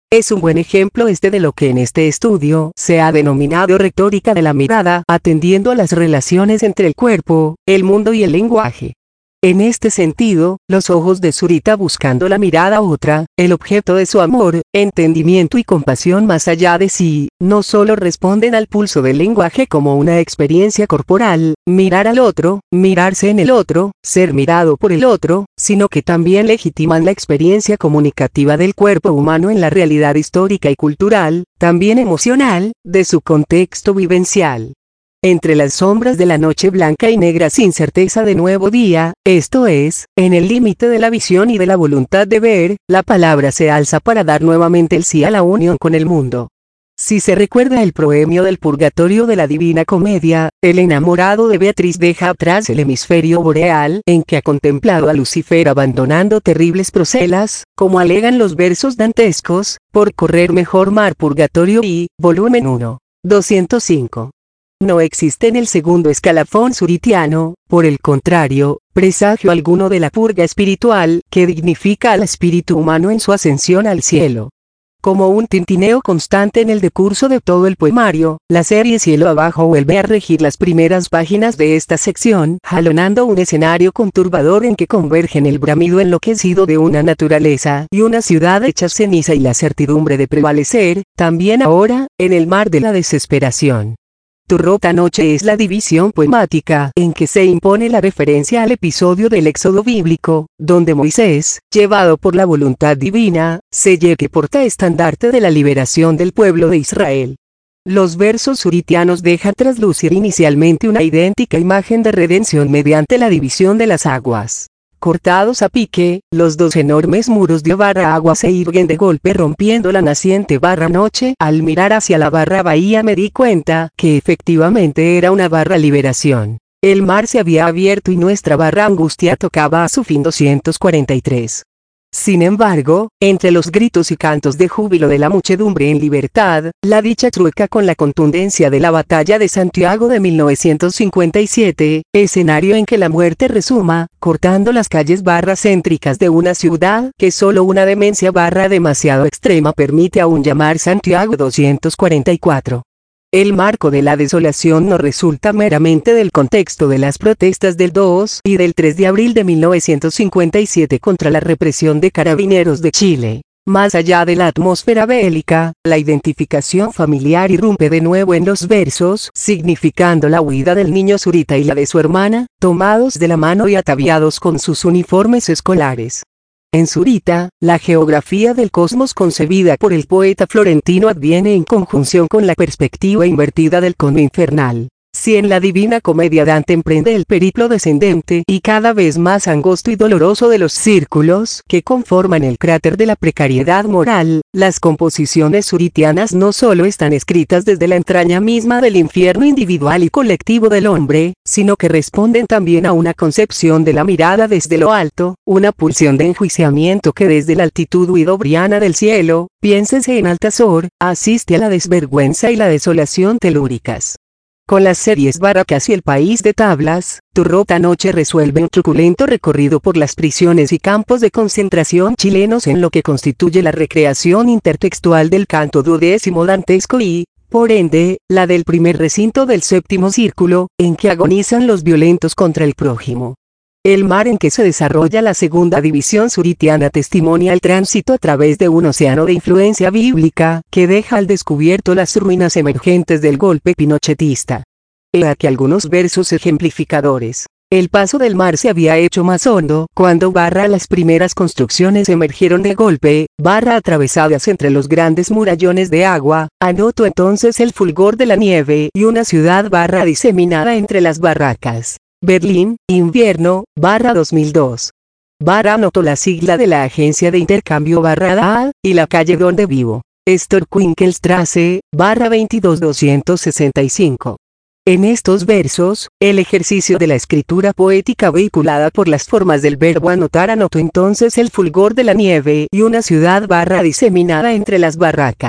Es un buen ejemplo este de lo que en este estudio se ha denominado retórica de la mirada, atendiendo a las relaciones entre el cuerpo, el mundo y el lenguaje. En este sentido, los ojos de Zurita buscando la mirada otra, el objeto de su amor, entendimiento y compasión más allá de sí, no solo responden al pulso del lenguaje como una experiencia corporal, mirar al otro, mirarse en el otro, ser mirado por el otro, sino que también legitiman la experiencia comunicativa del cuerpo humano en la realidad histórica y cultural, también emocional, de su contexto vivencial. Entre las sombras de la noche blanca y negra sin certeza de nuevo día, esto es, en el límite de la visión y de la voluntad de ver, la palabra se alza para dar nuevamente el sí a la unión con el mundo. Si se recuerda el proemio del purgatorio de la Divina Comedia, el enamorado de Beatriz deja atrás el hemisferio boreal, en que ha contemplado a Lucifer abandonando terribles procelas, como alegan los versos dantescos, por correr mejor mar purgatorio y, volumen uno, doscientos cinco. No existe en el segundo escalafón zuritiano, por el contrario, presagio alguno de la purga espiritual que dignifica al espíritu humano en su ascensión al cielo. Como un tintineo constante en el decurso de todo el poemario, la serie Cielo Abajo vuelve a regir las primeras páginas de esta sección, jalonando un escenario conturbador en que convergen el bramido enloquecido de una naturaleza y una ciudad hecha ceniza y la certidumbre de prevalecer, también ahora, en el mar de la desesperación. Tu rota noche es la división poemática en que se impone la referencia al episodio del Éxodo bíblico, donde Moisés, llevado por la voluntad divina, se yergue porta estandarte de la liberación del pueblo de Israel. Los versos zuritianos dejan traslucir inicialmente una idéntica imagen de redención mediante la división de las aguas. Cortados a pique, los dos enormes muros de barra agua se irguen de golpe rompiendo la naciente barra noche. Al mirar hacia la barra bahía me di cuenta que efectivamente era una barra liberación. El mar se había abierto y nuestra barra angustia tocaba a su fin doscientos cuarenta y tres. Sin embargo, entre los gritos y cantos de júbilo de la muchedumbre en libertad, la dicha trueca con la contundencia de la batalla de Santiago de mil novecientos cincuenta y siete, escenario en que la muerte resuma, cortando las calles barra céntricas de una ciudad que solo una demencia barra demasiado extrema permite aún llamar Santiago doscientos cuarenta y cuatro. El marco de la desolación no resulta meramente del contexto de las protestas del dos y del tres de abril de mil novecientos cincuenta y siete contra la represión de carabineros de Chile. Más allá de la atmósfera bélica, la identificación familiar irrumpe de nuevo en los versos, significando la huida del niño Zurita y la de su hermana, tomados de la mano y ataviados con sus uniformes escolares. En Zurita, la geografía del cosmos concebida por el poeta florentino adviene en conjunción con la perspectiva invertida del cono infernal. Si en la Divina Comedia Dante emprende el periplo descendente y cada vez más angosto y doloroso de los círculos que conforman el cráter de la precariedad moral, las composiciones zuritianas no solo están escritas desde la entraña misma del infierno individual y colectivo del hombre, sino que responden también a una concepción de la mirada desde lo alto, una pulsión de enjuiciamiento que desde la altitud huidobriana del cielo, piénsese en Altazor, asiste a la desvergüenza y la desolación telúricas. Con las series Barracas y El País de Tablas, Tu Rota Noche resuelve un truculento recorrido por las prisiones y campos de concentración chilenos en lo que constituye la recreación intertextual del canto duodécimo dantesco y, por ende, la del primer recinto del séptimo círculo, en que agonizan los violentos contra el prójimo. El mar en que se desarrolla la segunda división zuritiana testimonia el tránsito a través de un océano de influencia bíblica, que deja al descubierto las ruinas emergentes del golpe pinochetista. He aquí algunos versos ejemplificadores. El paso del mar se había hecho más hondo, cuando barra las primeras construcciones emergieron de golpe, barra atravesadas entre los grandes murallones de agua, anoto entonces el fulgor de la nieve y una ciudad barra diseminada entre las barracas. Berlín, invierno, barra dos mil dos. Barra anotó la sigla de la agencia de intercambio barra D A, y la calle donde vivo. Storkwinkelstraße, barra veintidós doscientos sesenta y cinco. En estos versos, el ejercicio de la escritura poética vehiculada por las formas del verbo anotar anotó entonces el fulgor de la nieve y una ciudad barra diseminada entre las barracas.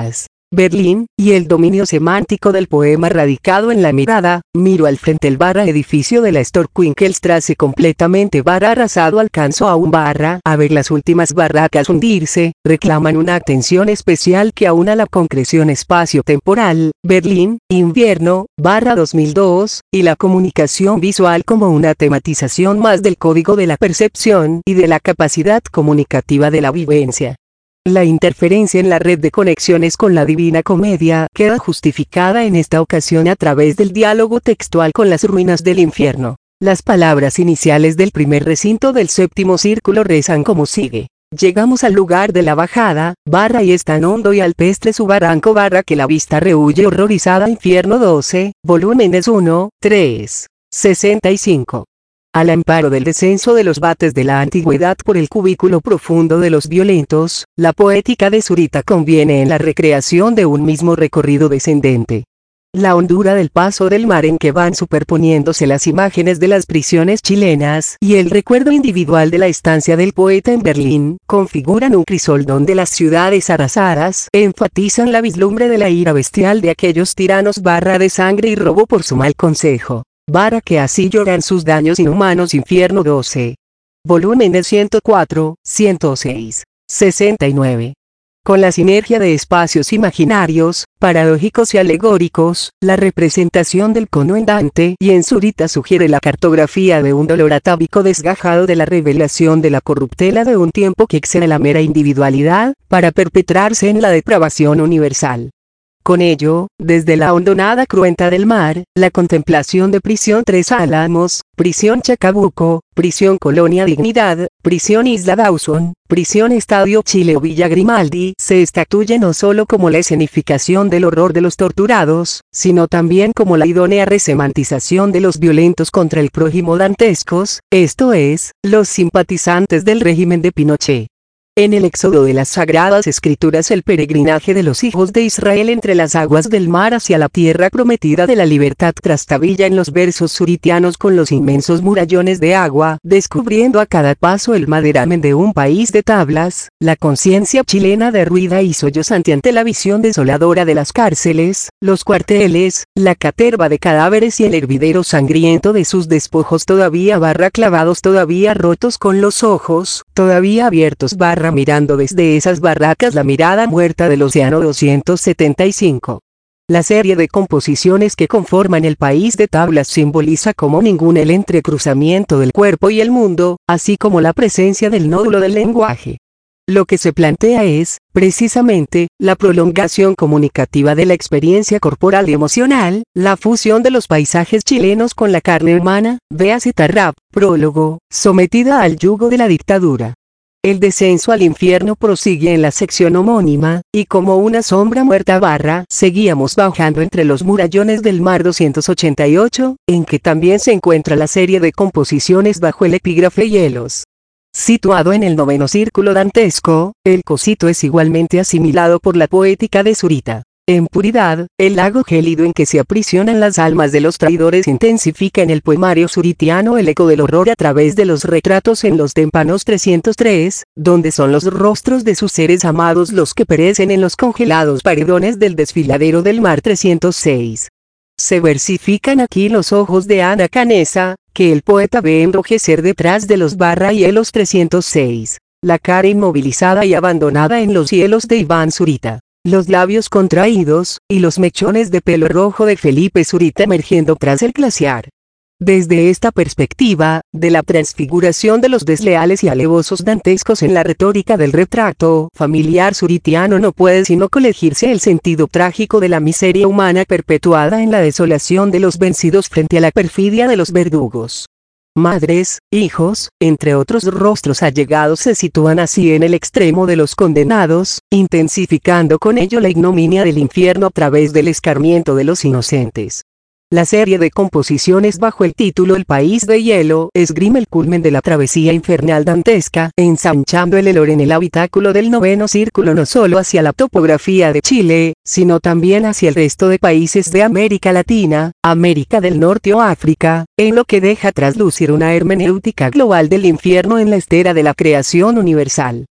Berlín, y el dominio semántico del poema radicado en la mirada. Miro al frente el barra edificio de la Storkwinkelstrasse completamente barra arrasado, alcanzo aún barra a ver las últimas barracas hundirse, reclaman una atención especial que aúna la concreción espacio-temporal. Berlín, invierno, barra dos mil dos, y la comunicación visual como una tematización más del código de la percepción y de la capacidad comunicativa de la vivencia. La interferencia en la red de conexiones con la Divina Comedia queda justificada en esta ocasión a través del diálogo textual con las ruinas del infierno. Las palabras iniciales del primer recinto del séptimo círculo rezan como sigue. Llegamos al lugar de la bajada, barra y es tan hondo y alpestre su barranco barra que la vista rehuye horrorizada. Infierno doce, volúmenes uno, tres, sesenta y cinco. Al amparo del descenso de los bates de la antigüedad por el cubículo profundo de los violentos, la poética de Zurita conviene en la recreación de un mismo recorrido descendente. La hondura del paso del mar en que van superponiéndose las imágenes de las prisiones chilenas y el recuerdo individual de la estancia del poeta en Berlín, configuran un crisol donde las ciudades arrasadas enfatizan la vislumbre de la ira bestial de aquellos tiranos barra de sangre y robo por su mal consejo. Barra que así lloran sus daños inhumanos. Infierno doce. Volúmenes ciento cuatro, ciento seis, sesenta y nueve. Con la sinergia de espacios imaginarios, paradójicos y alegóricos, la representación del cono en Dante y en Zurita sugiere la cartografía de un dolor atávico desgajado de la revelación de la corruptela de un tiempo que excede la mera individualidad, para perpetrarse en la depravación universal. Con ello, desde la hondonada cruenta del mar, la contemplación de prisión Tres Álamos, prisión Chacabuco, prisión Colonia Dignidad, prisión Isla Dawson, prisión Estadio Chile o Villa Grimaldi se estatuye no solo como la escenificación del horror de los torturados, sino también como la idónea resemantización de los violentos contra el prójimo dantescos, esto es, los simpatizantes del régimen de Pinochet. En el éxodo de las Sagradas Escrituras, el peregrinaje de los hijos de Israel entre las aguas del mar hacia la tierra prometida de la libertad trastabilla en los versos zuritianos con los inmensos murallones de agua, descubriendo a cada paso el maderamen de un país de tablas, la conciencia chilena derruida y sollozante ante la visión desoladora de las cárceles, los cuarteles, la caterva de cadáveres y el hervidero sangriento de sus despojos todavía barra clavados, todavía rotos con los ojos, todavía abiertos barra mirando desde esas barracas la mirada muerta del océano. doscientos setenta y cinco. La serie de composiciones que conforman el país de tablas simboliza como ningún el entrecruzamiento del cuerpo y el mundo, así como la presencia del nódulo del lenguaje. Lo que se plantea es, precisamente, la prolongación comunicativa de la experiencia corporal y emocional, la fusión de los paisajes chilenos con la carne humana, vea Citarrap, prólogo, sometida al yugo de la dictadura. El descenso al infierno prosigue en la sección homónima, y como una sombra muerta barra, seguíamos bajando entre los murallones del mar. doscientos ochenta y ocho, en que también se encuentra la serie de composiciones bajo el epígrafe Hielos. Situado en el noveno círculo dantesco, el cosito es igualmente asimilado por la poética de Zurita. En puridad, el lago gélido en que se aprisionan las almas de los traidores intensifica en el poemario zuritiano el eco del horror a través de los retratos en los témpanos. trescientos tres, donde son los rostros de sus seres amados los que perecen en los congelados paredones del desfiladero del mar. trescientos seis. Se versifican aquí los ojos de Ana Canessa, que el poeta ve enrojecer detrás de los barra hielos. trescientos seis. La cara inmovilizada y abandonada en los hielos de Iván Zurita. Los labios contraídos, y los mechones de pelo rojo de Felipe Zurita emergiendo tras el glaciar. Desde esta perspectiva, de la transfiguración de los desleales y alevosos dantescos en la retórica del retrato familiar zuritiano no puede sino colegirse el sentido trágico de la miseria humana perpetuada en la desolación de los vencidos frente a la perfidia de los verdugos. Madres, hijos, entre otros rostros allegados se sitúan así en el extremo de los condenados, intensificando con ello la ignominia del infierno a través del escarmiento de los inocentes. La serie de composiciones bajo el título El País de Hielo esgrime el culmen de la travesía infernal dantesca, ensanchando el helor en el habitáculo del noveno círculo no solo hacia la topografía de Chile, sino también hacia el resto de países de América Latina, América del Norte o África, en lo que deja traslucir una hermenéutica global del infierno en la estera de la creación universal.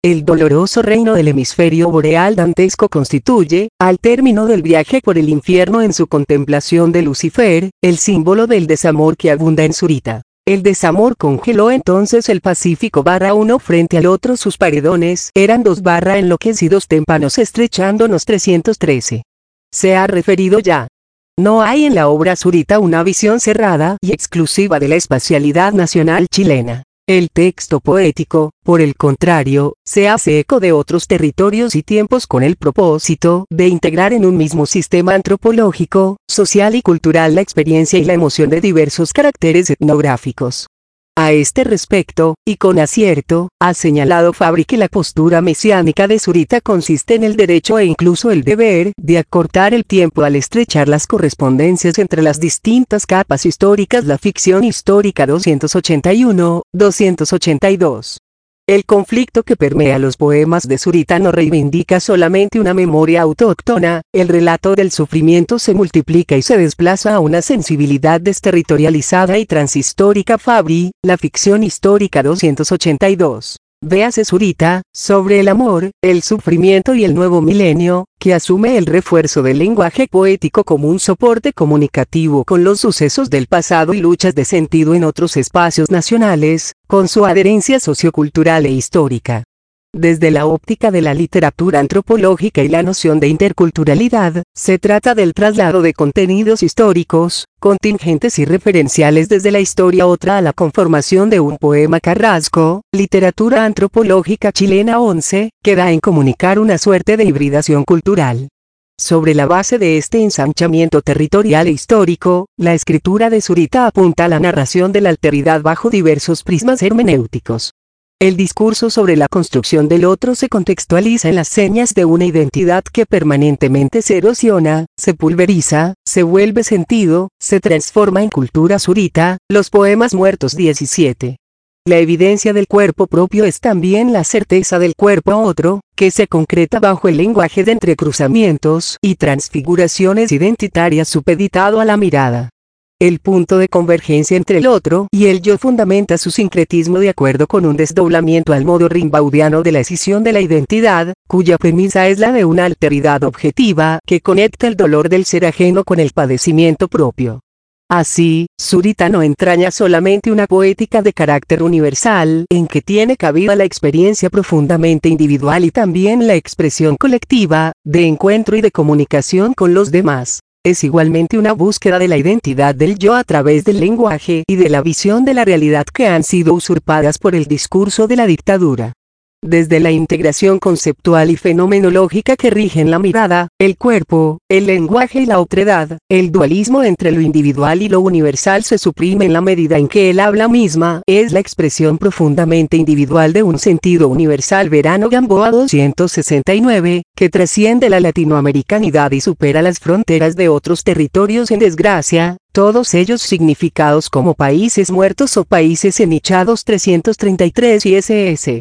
el doloroso reino del hemisferio boreal dantesco constituye, al término del viaje por el infierno en su contemplación de Lucifer, el símbolo del desamor que abunda en Zurita. El desamor congeló entonces el Pacífico barra uno frente al otro, sus paredones eran dos barra enloquecidos témpanos estrechándonos trescientos trece. Se ha referido ya. No hay en la obra Zurita una visión cerrada y exclusiva de la espacialidad nacional chilena. El texto poético, por el contrario, se hace eco de otros territorios y tiempos con el propósito de integrar en un mismo sistema antropológico, social y cultural la experiencia y la emoción de diversos caracteres etnográficos. A este respecto, y con acierto, ha señalado Fabri que la postura mesiánica de Zurita consiste en el derecho e incluso el deber de acortar el tiempo al estrechar las correspondencias entre las distintas capas históricas. La ficción histórica doscientos ochenta y uno, doscientos ochenta y dos. El conflicto que permea los poemas de Zurita no reivindica solamente una memoria autóctona, el relato del sufrimiento se multiplica y se desplaza a una sensibilidad desterritorializada y transhistórica. Fabri, la ficción histórica doscientos ochenta y dos. Véase Zurita, sobre el amor, el sufrimiento y el nuevo milenio, que asume el refuerzo del lenguaje poético como un soporte comunicativo con los sucesos del pasado y luchas de sentido en otros espacios nacionales, con su adherencia sociocultural e histórica. Desde la óptica de la literatura antropológica y la noción de interculturalidad, se trata del traslado de contenidos históricos, contingentes y referenciales desde la historia a otra a la conformación de un poema. Carrasco, Literatura Antropológica Chilena once, que da en comunicar una suerte de hibridación cultural. Sobre la base de este ensanchamiento territorial e histórico, la escritura de Zurita apunta a la narración de la alteridad bajo diversos prismas hermenéuticos. El discurso sobre la construcción del otro se contextualiza en las señas de una identidad que permanentemente se erosiona, se pulveriza, se vuelve sentido, se transforma en cultura. Zurita, Los poemas muertos diecisiete. La evidencia del cuerpo propio es también la certeza del cuerpo otro, que se concreta bajo el lenguaje de entrecruzamientos y transfiguraciones identitarias supeditado a la mirada. El punto de convergencia entre el otro y el yo fundamenta su sincretismo de acuerdo con un desdoblamiento al modo rimbaudiano de la escisión de la identidad, cuya premisa es la de una alteridad objetiva que conecta el dolor del ser ajeno con el padecimiento propio. Así, Zurita no entraña solamente una poética de carácter universal, en que tiene cabida la experiencia profundamente individual y también la expresión colectiva, de encuentro y de comunicación con los demás. Es igualmente una búsqueda de la identidad del yo a través del lenguaje y de la visión de la realidad que han sido usurpadas por el discurso de la dictadura. Desde la integración conceptual y fenomenológica que rigen la mirada, el cuerpo, el lenguaje y la otredad, el dualismo entre lo individual y lo universal se suprime en la medida en que el habla misma es la expresión profundamente individual de un sentido universal. Verano Gamboa doscientos sesenta y nueve, que trasciende la latinoamericanidad y supera las fronteras de otros territorios en desgracia, todos ellos significados como países muertos o países enichados. trescientos treinta y tres y S S.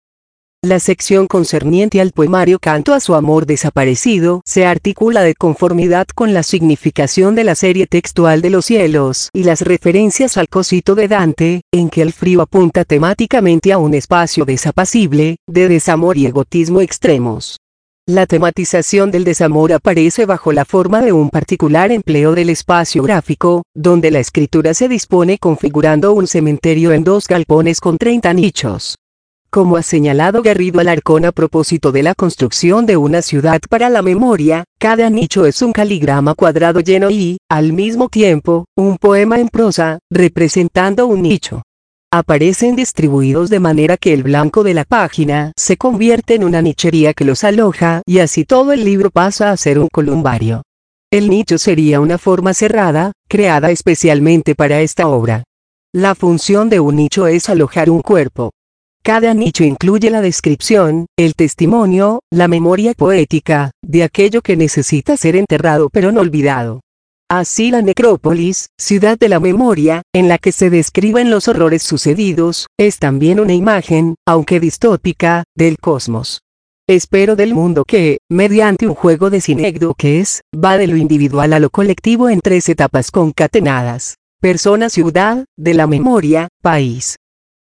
La sección concerniente al poemario Canto a su amor desaparecido se articula de conformidad con la significación de la serie textual de los cielos y las referencias al Cosito de Dante, en que el frío apunta temáticamente a un espacio desapacible, de desamor y egotismo extremos. La tematización del desamor aparece bajo la forma de un particular empleo del espacio gráfico, donde la escritura se dispone configurando un cementerio en dos galpones con treinta nichos. Como ha señalado Garrido Alarcón a propósito de la construcción de una ciudad para la memoria, cada nicho es un caligrama cuadrado lleno y, al mismo tiempo, un poema en prosa, representando un nicho. Aparecen distribuidos de manera que el blanco de la página se convierte en una nichería que los aloja y así todo el libro pasa a ser un columbario. El nicho sería una forma cerrada, creada especialmente para esta obra. La función de un nicho es alojar un cuerpo. Cada nicho incluye la descripción, el testimonio, la memoria poética, de aquello que necesita ser enterrado pero no olvidado. Así la necrópolis, ciudad de la memoria, en la que se describen los horrores sucedidos, es también una imagen, aunque distópica, del cosmos. Espero del mundo que, mediante un juego de sinécdoques, va de lo individual a lo colectivo en tres etapas concatenadas: persona, ciudad, de la memoria, país.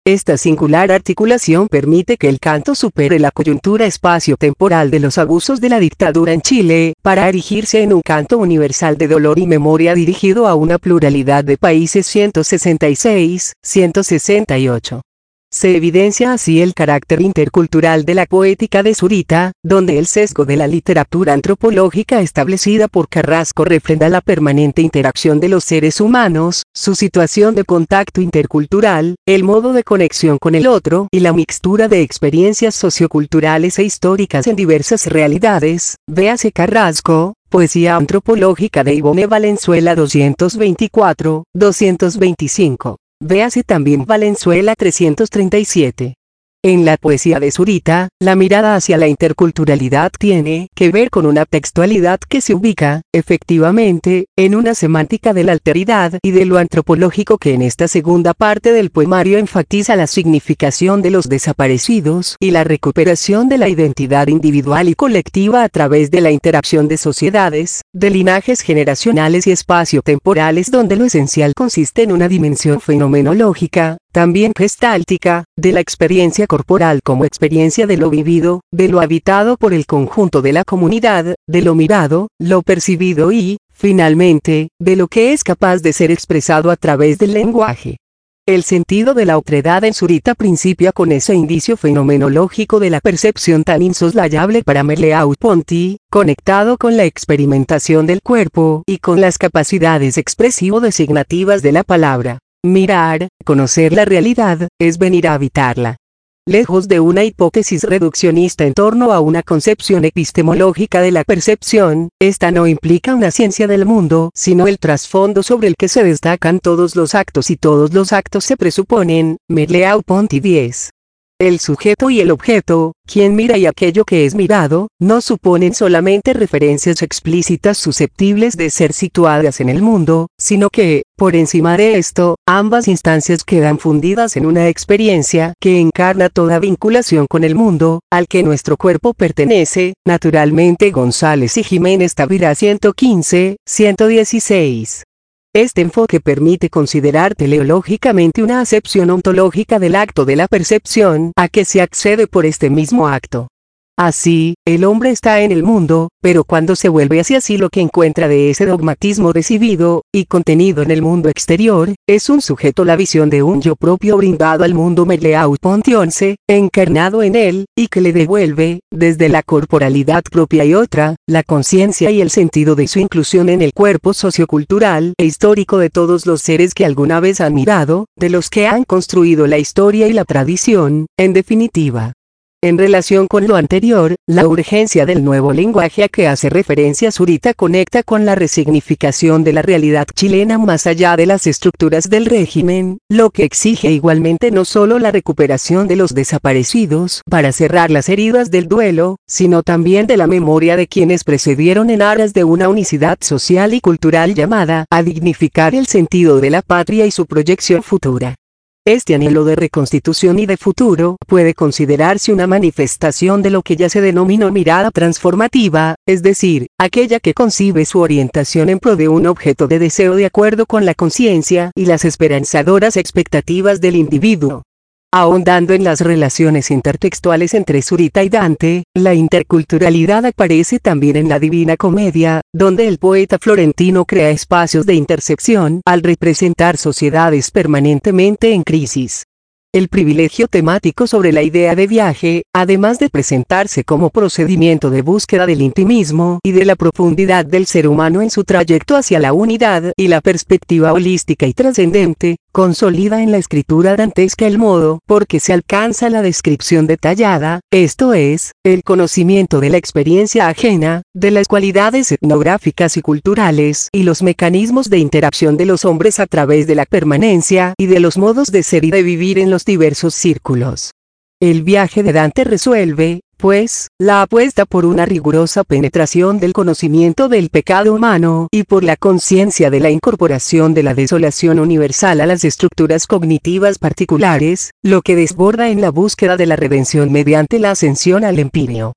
Esta singular articulación permite que el canto supere la coyuntura espacio-temporal de los abusos de la dictadura en Chile, para erigirse en un canto universal de dolor y memoria dirigido a una pluralidad de países. ciento sesenta y seis, ciento sesenta y ocho. Se evidencia así el carácter intercultural de la poética de Zurita, donde el sesgo de la literatura antropológica establecida por Carrasco refrenda la permanente interacción de los seres humanos, su situación de contacto intercultural, el modo de conexión con el otro y la mixtura de experiencias socioculturales e históricas en diversas realidades. Véase Carrasco, Poesía antropológica de Ivone Valenzuela doscientos veinticuatro, doscientos veinticinco. Véase también Valenzuela trescientos treinta y siete. En la poesía de Zurita, la mirada hacia la interculturalidad tiene que ver con una textualidad que se ubica, efectivamente, en una semántica de la alteridad y de lo antropológico que en esta segunda parte del poemario enfatiza la significación de los desaparecidos y la recuperación de la identidad individual y colectiva a través de la interacción de sociedades, de linajes generacionales y espacio-temporales, donde lo esencial consiste en una dimensión fenomenológica, también gestáltica, de la experiencia corporal como experiencia de lo vivido, de lo habitado por el conjunto de la comunidad, de lo mirado, lo percibido y, finalmente, de lo que es capaz de ser expresado a través del lenguaje. El sentido de la otredad en Zurita principia con ese indicio fenomenológico de la percepción tan insoslayable para Merleau-Ponty, conectado con la experimentación del cuerpo y con las capacidades expresivo-designativas de la palabra. Mirar, conocer la realidad, es venir a habitarla. Lejos de una hipótesis reduccionista en torno a una concepción epistemológica de la percepción, esta no implica una ciencia del mundo, sino el trasfondo sobre el que se destacan todos los actos y todos los actos se presuponen. Merleau-Ponty diez. El sujeto y el objeto, quien mira y aquello que es mirado, no suponen solamente referencias explícitas susceptibles de ser situadas en el mundo, sino que, por encima de esto, ambas instancias quedan fundidas en una experiencia que encarna toda vinculación con el mundo, al que nuestro cuerpo pertenece. Naturalmente González y Jiménez Tavira ciento quince, ciento dieciséis. Este enfoque permite considerar teleológicamente una acepción ontológica del acto de la percepción, a que se accede por este mismo acto. Así, el hombre está en el mundo, pero cuando se vuelve hacia sí lo que encuentra de ese dogmatismo recibido, y contenido en el mundo exterior, es un sujeto, la visión de un yo propio brindado al mundo. Merleau-Ponty once, encarnado en él, y que le devuelve, desde la corporalidad propia y otra, la conciencia y el sentido de su inclusión en el cuerpo sociocultural e histórico de todos los seres que alguna vez han mirado, de los que han construido la historia y la tradición, en definitiva. En relación con lo anterior, la urgencia del nuevo lenguaje a que hace referencia Zurita conecta con la resignificación de la realidad chilena más allá de las estructuras del régimen, lo que exige igualmente no solo la recuperación de los desaparecidos para cerrar las heridas del duelo, sino también de la memoria de quienes precedieron en aras de una unicidad social y cultural llamada a dignificar el sentido de la patria y su proyección futura. Este anhelo de reconstitución y de futuro puede considerarse una manifestación de lo que ya se denominó mirada transformativa, es decir, aquella que concibe su orientación en pro de un objeto de deseo de acuerdo con la conciencia y las esperanzadoras expectativas del individuo. Ahondando en las relaciones intertextuales entre Zurita y Dante, la interculturalidad aparece también en la Divina Comedia, donde el poeta florentino crea espacios de intersección al representar sociedades permanentemente en crisis. El privilegio temático sobre la idea de viaje, además de presentarse como procedimiento de búsqueda del intimismo y de la profundidad del ser humano en su trayecto hacia la unidad y la perspectiva holística y trascendente, consolida en la escritura dantesca el modo por que se alcanza la descripción detallada, esto es, el conocimiento de la experiencia ajena, de las cualidades etnográficas y culturales y los mecanismos de interacción de los hombres a través de la permanencia y de los modos de ser y de vivir en los diversos círculos. El viaje de Dante resuelve, pues, la apuesta por una rigurosa penetración del conocimiento del pecado humano y por la conciencia de la incorporación de la desolación universal a las estructuras cognitivas particulares, lo que desborda en la búsqueda de la redención mediante la ascensión al empíreo.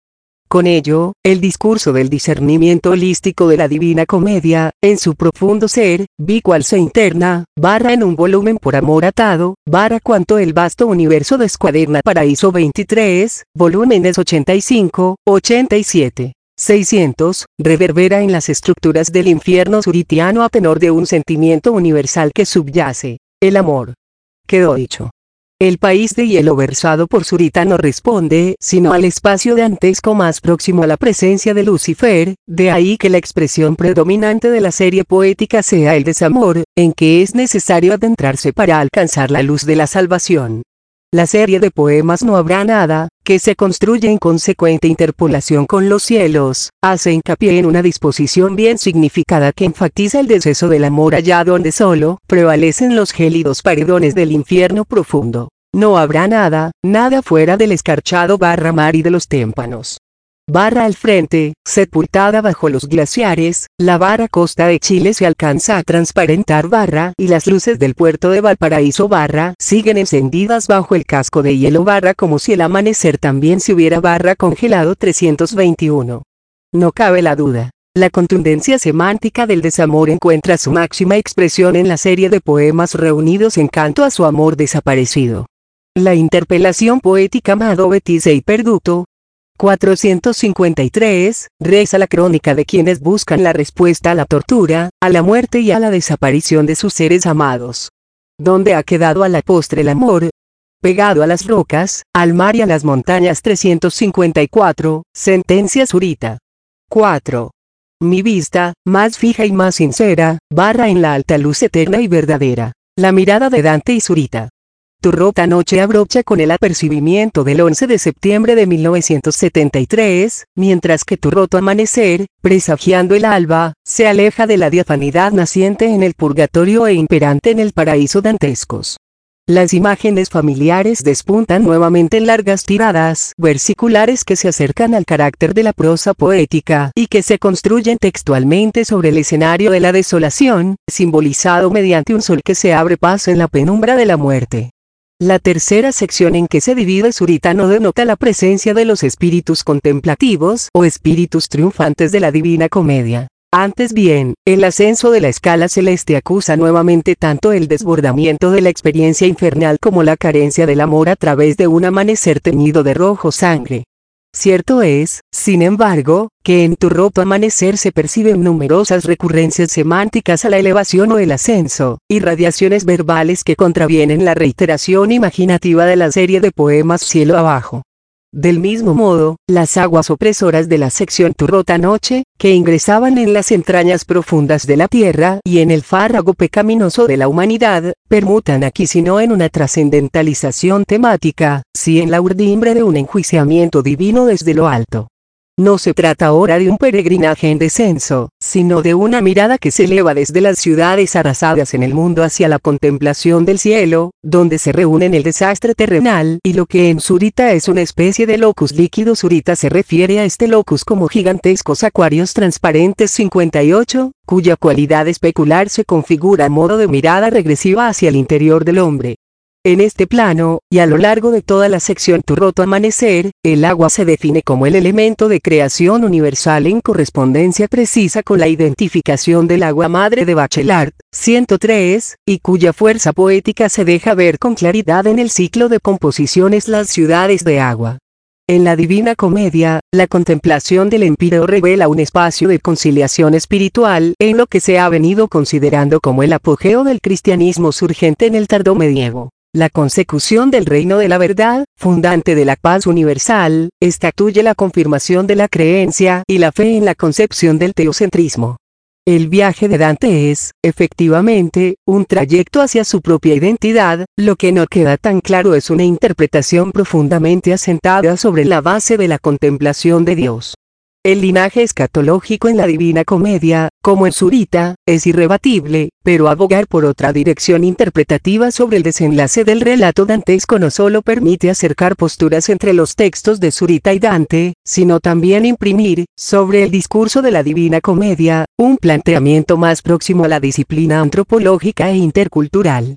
Con ello, el discurso del discernimiento holístico de la Divina Comedia, en su profundo ser, vi cual se interna, barra en un volumen por amor atado, barra cuanto el vasto universo descuaderna. Paraíso veintitrés, volúmenes ochenta y cinco, ochenta y siete. seiscientos, reverbera en las estructuras del infierno suritiano a tenor de un sentimiento universal que subyace, el amor. Quedó dicho. El país de hielo versado por Zurita no responde sino al espacio dantesco más próximo a la presencia de Lucifer, de ahí que la expresión predominante de la serie poética sea el desamor, en que es necesario adentrarse para alcanzar la luz de la salvación. La serie de poemas No habrá nada, que se construye en consecuente interpolación con los cielos, hace hincapié en una disposición bien significada que enfatiza el deceso del amor allá donde solo prevalecen los gélidos paredones del infierno profundo. No habrá nada, nada fuera del escarchado barra mar y de los témpanos. Barra al frente, sepultada bajo los glaciares, la barra costa de Chile se alcanza a transparentar barra y las luces del puerto de Valparaíso barra siguen encendidas bajo el casco de hielo barra como si el amanecer también se hubiera barra congelado. trescientos veintiuno. No cabe la duda. La contundencia semántica del desamor encuentra su máxima expresión en la serie de poemas reunidos en canto a su amor desaparecido. La interpelación poética Mado Betise y Perduto, cuatrocientos cincuenta y tres, reza la crónica de quienes buscan la respuesta a la tortura, a la muerte y a la desaparición de sus seres amados. ¿Dónde ha quedado a la postre el amor? Pegado a las rocas, al mar y a las montañas. trescientos cincuenta y cuatro, sentencia Zurita. cuatro. Mi vista, más fija y más sincera, barra en la alta luz eterna y verdadera. La mirada de Dante y Zurita. Tu rota noche abrocha con el apercibimiento del once de septiembre de mil novecientos setenta y tres, mientras que tu roto amanecer, presagiando el alba, se aleja de la diafanidad naciente en el purgatorio e imperante en el paraíso dantescos. Las imágenes familiares despuntan nuevamente en largas tiradas versiculares que se acercan al carácter de la prosa poética y que se construyen textualmente sobre el escenario de la desolación, simbolizado mediante un sol que se abre paso en la penumbra de la muerte. La tercera sección en que se divide Zurita no denota la presencia de los espíritus contemplativos o espíritus triunfantes de la Divina Comedia. Antes bien, el ascenso de la escala celeste acusa nuevamente tanto el desbordamiento de la experiencia infernal como la carencia del amor a través de un amanecer teñido de rojo sangre. Cierto es, sin embargo, que en tu roto amanecer se perciben numerosas recurrencias semánticas a la elevación o el ascenso, y radiaciones verbales que contravienen la reiteración imaginativa de la serie de poemas Cielo abajo. Del mismo modo, las aguas opresoras de la sección Tu rota noche, que ingresaban en las entrañas profundas de la tierra y en el fárrago pecaminoso de la humanidad, permutan aquí sino en una trascendentalización temática, si en la urdimbre de un enjuiciamiento divino desde lo alto. No se trata ahora de un peregrinaje en descenso, sino de una mirada que se eleva desde las ciudades arrasadas en el mundo hacia la contemplación del cielo, donde se reúnen el desastre terrenal y lo que en Zurita es una especie de locus líquido. Zurita se refiere a este locus como gigantescos acuarios transparentes. cincuenta y ocho, cuya cualidad especular se configura a modo de mirada regresiva hacia el interior del hombre. En este plano, y a lo largo de toda la sección Tu roto amanecer, el agua se define como el elemento de creación universal en correspondencia precisa con la identificación del agua madre de Bachelard, ciento tres, y cuya fuerza poética se deja ver con claridad en el ciclo de composiciones Las ciudades de agua. En la Divina Comedia, la contemplación del empíreo revela un espacio de conciliación espiritual en lo que se ha venido considerando como el apogeo del cristianismo surgente en el tardo medievo. La consecución del reino de la verdad, fundante de la paz universal, estatuye la confirmación de la creencia y la fe en la concepción del teocentrismo. El viaje de Dante es, efectivamente, un trayecto hacia su propia identidad, lo que no queda tan claro es una interpretación profundamente asentada sobre la base de la contemplación de Dios. El linaje escatológico en la Divina Comedia, como en Zurita, es irrebatible, pero abogar por otra dirección interpretativa sobre el desenlace del relato dantesco no solo permite acercar posturas entre los textos de Zurita y Dante, sino también imprimir, sobre el discurso de la Divina Comedia, un planteamiento más próximo a la disciplina antropológica e intercultural.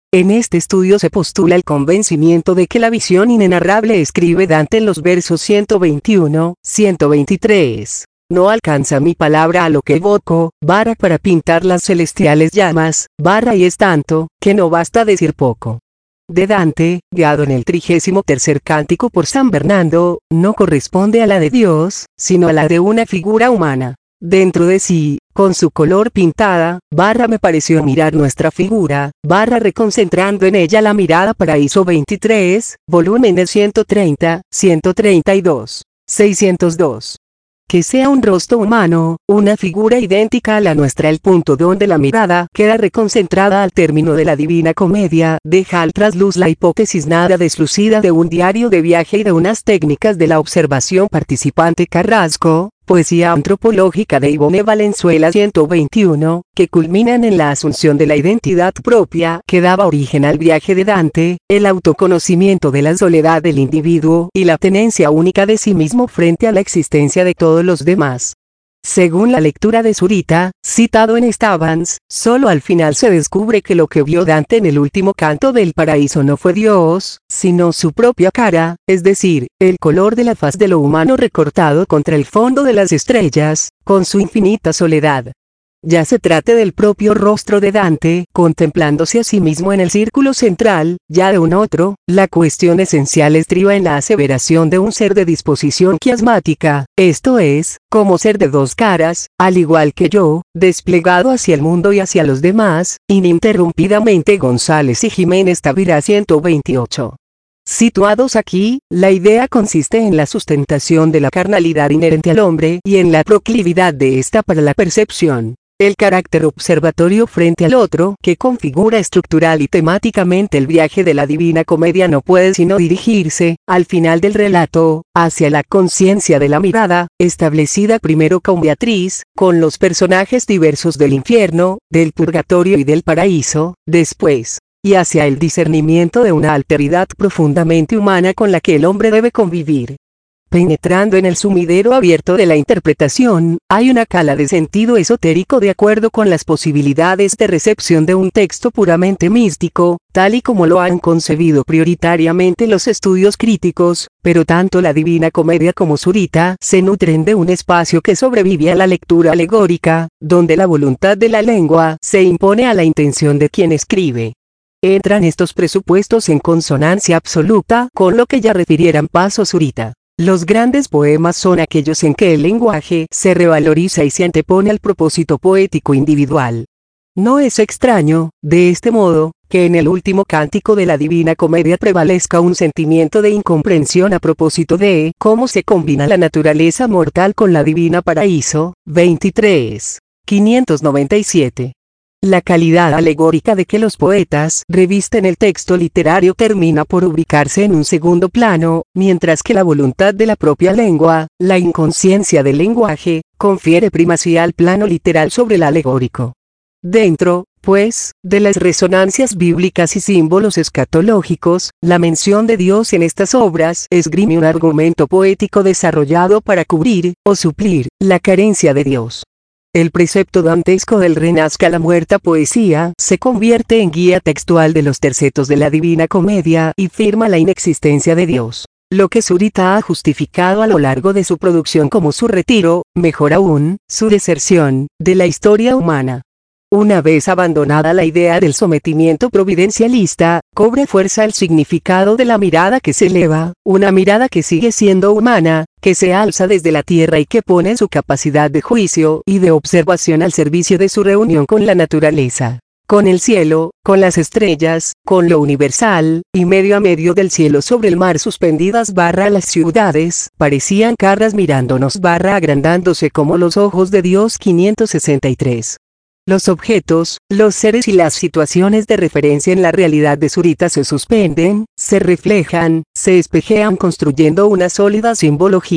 En este estudio se postula el convencimiento de que la visión inenarrable, escribe Dante en los versos ciento veintiuno, ciento veintitrés. No alcanza mi palabra a lo que evoco, barra para pintar las celestiales llamas, barra y es tanto, que no basta decir poco. De Dante, guiado en el trigésimo tercer cántico por San Bernardo, no corresponde a la de Dios, sino a la de una figura humana. Dentro de sí, con su color pintada, barra me pareció mirar nuestra figura, barra reconcentrando en ella la mirada. Paraíso veintitrés, volúmenes ciento treinta, ciento treinta y dos, seiscientos dos. Que sea un rostro humano, una figura idéntica a la nuestra, el punto donde la mirada queda reconcentrada al término de la Divina Comedia, deja al trasluz la hipótesis nada deslucida de un diario de viaje y de unas técnicas de la observación participante. Carrasco, Poesía antropológica de Ivonne Valenzuela ciento veintiuno, que culminan en la asunción de la identidad propia que daba origen al viaje de Dante, el autoconocimiento de la soledad del individuo y la tenencia única de sí mismo frente a la existencia de todos los demás. Según la lectura de Zurita, citado en Stavans, solo al final se descubre que lo que vio Dante en el último canto del paraíso no fue Dios, sino su propia cara, es decir, el color de la faz de lo humano recortado contra el fondo de las estrellas, con su infinita soledad. Ya se trate del propio rostro de Dante, contemplándose a sí mismo en el círculo central, ya de un otro, la cuestión esencial estriba en la aseveración de un ser de disposición quiasmática, esto es, como ser de dos caras, al igual que yo, desplegado hacia el mundo y hacia los demás, ininterrumpidamente. González y Jiménez Tavira ciento veintiocho. Situados aquí, la idea consiste en la sustentación de la carnalidad inherente al hombre y en la proclividad de ésta para la percepción. El carácter observatorio frente al otro, que configura estructural y temáticamente el viaje de la Divina Comedia, no puede sino dirigirse, al final del relato, hacia la conciencia de la mirada, establecida primero con Beatriz, con los personajes diversos del infierno, del purgatorio y del paraíso, después, y hacia el discernimiento de una alteridad profundamente humana con la que el hombre debe convivir. Penetrando en el sumidero abierto de la interpretación, hay una cala de sentido esotérico de acuerdo con las posibilidades de recepción de un texto puramente místico, tal y como lo han concebido prioritariamente los estudios críticos, pero tanto la Divina Comedia como Zurita se nutren de un espacio que sobrevive a la lectura alegórica, donde la voluntad de la lengua se impone a la intención de quien escribe. Entran estos presupuestos en consonancia absoluta con lo que ya refirieran Paso Zurita. Los grandes poemas son aquellos en que el lenguaje se revaloriza y se antepone al propósito poético individual. No es extraño, de este modo, que en el último cántico de la Divina Comedia prevalezca un sentimiento de incomprensión a propósito de cómo se combina la naturaleza mortal con la divina. Paraíso, veintitrés, quinientos noventa y siete. La calidad alegórica de que los poetas revisten el texto literario termina por ubicarse en un segundo plano, mientras que la voluntad de la propia lengua, la inconsciencia del lenguaje, confiere primacía al plano literal sobre el alegórico. Dentro, pues, de las resonancias bíblicas y símbolos escatológicos, la mención de Dios en estas obras esgrime un argumento poético desarrollado para cubrir, o suplir, la carencia de Dios. El precepto dantesco del renazca la muerta poesía se convierte en guía textual de los tercetos de la Divina Comedia y firma la inexistencia de Dios, lo que Zurita ha justificado a lo largo de su producción como su retiro, mejor aún, su deserción, de la historia humana. Una vez abandonada la idea del sometimiento providencialista, cobra fuerza el significado de la mirada que se eleva, una mirada que sigue siendo humana, que se alza desde la tierra y que pone su capacidad de juicio y de observación al servicio de su reunión con la naturaleza, con el cielo, con las estrellas, con lo universal, y medio a medio del cielo sobre el mar suspendidas barra las ciudades, parecían carras mirándonos barra agrandándose como los ojos de Dios. quinientos sesenta y tres. Los objetos, los seres y las situaciones de referencia en la realidad de Zurita se suspenden, se reflejan, se espejean construyendo una sólida simbología.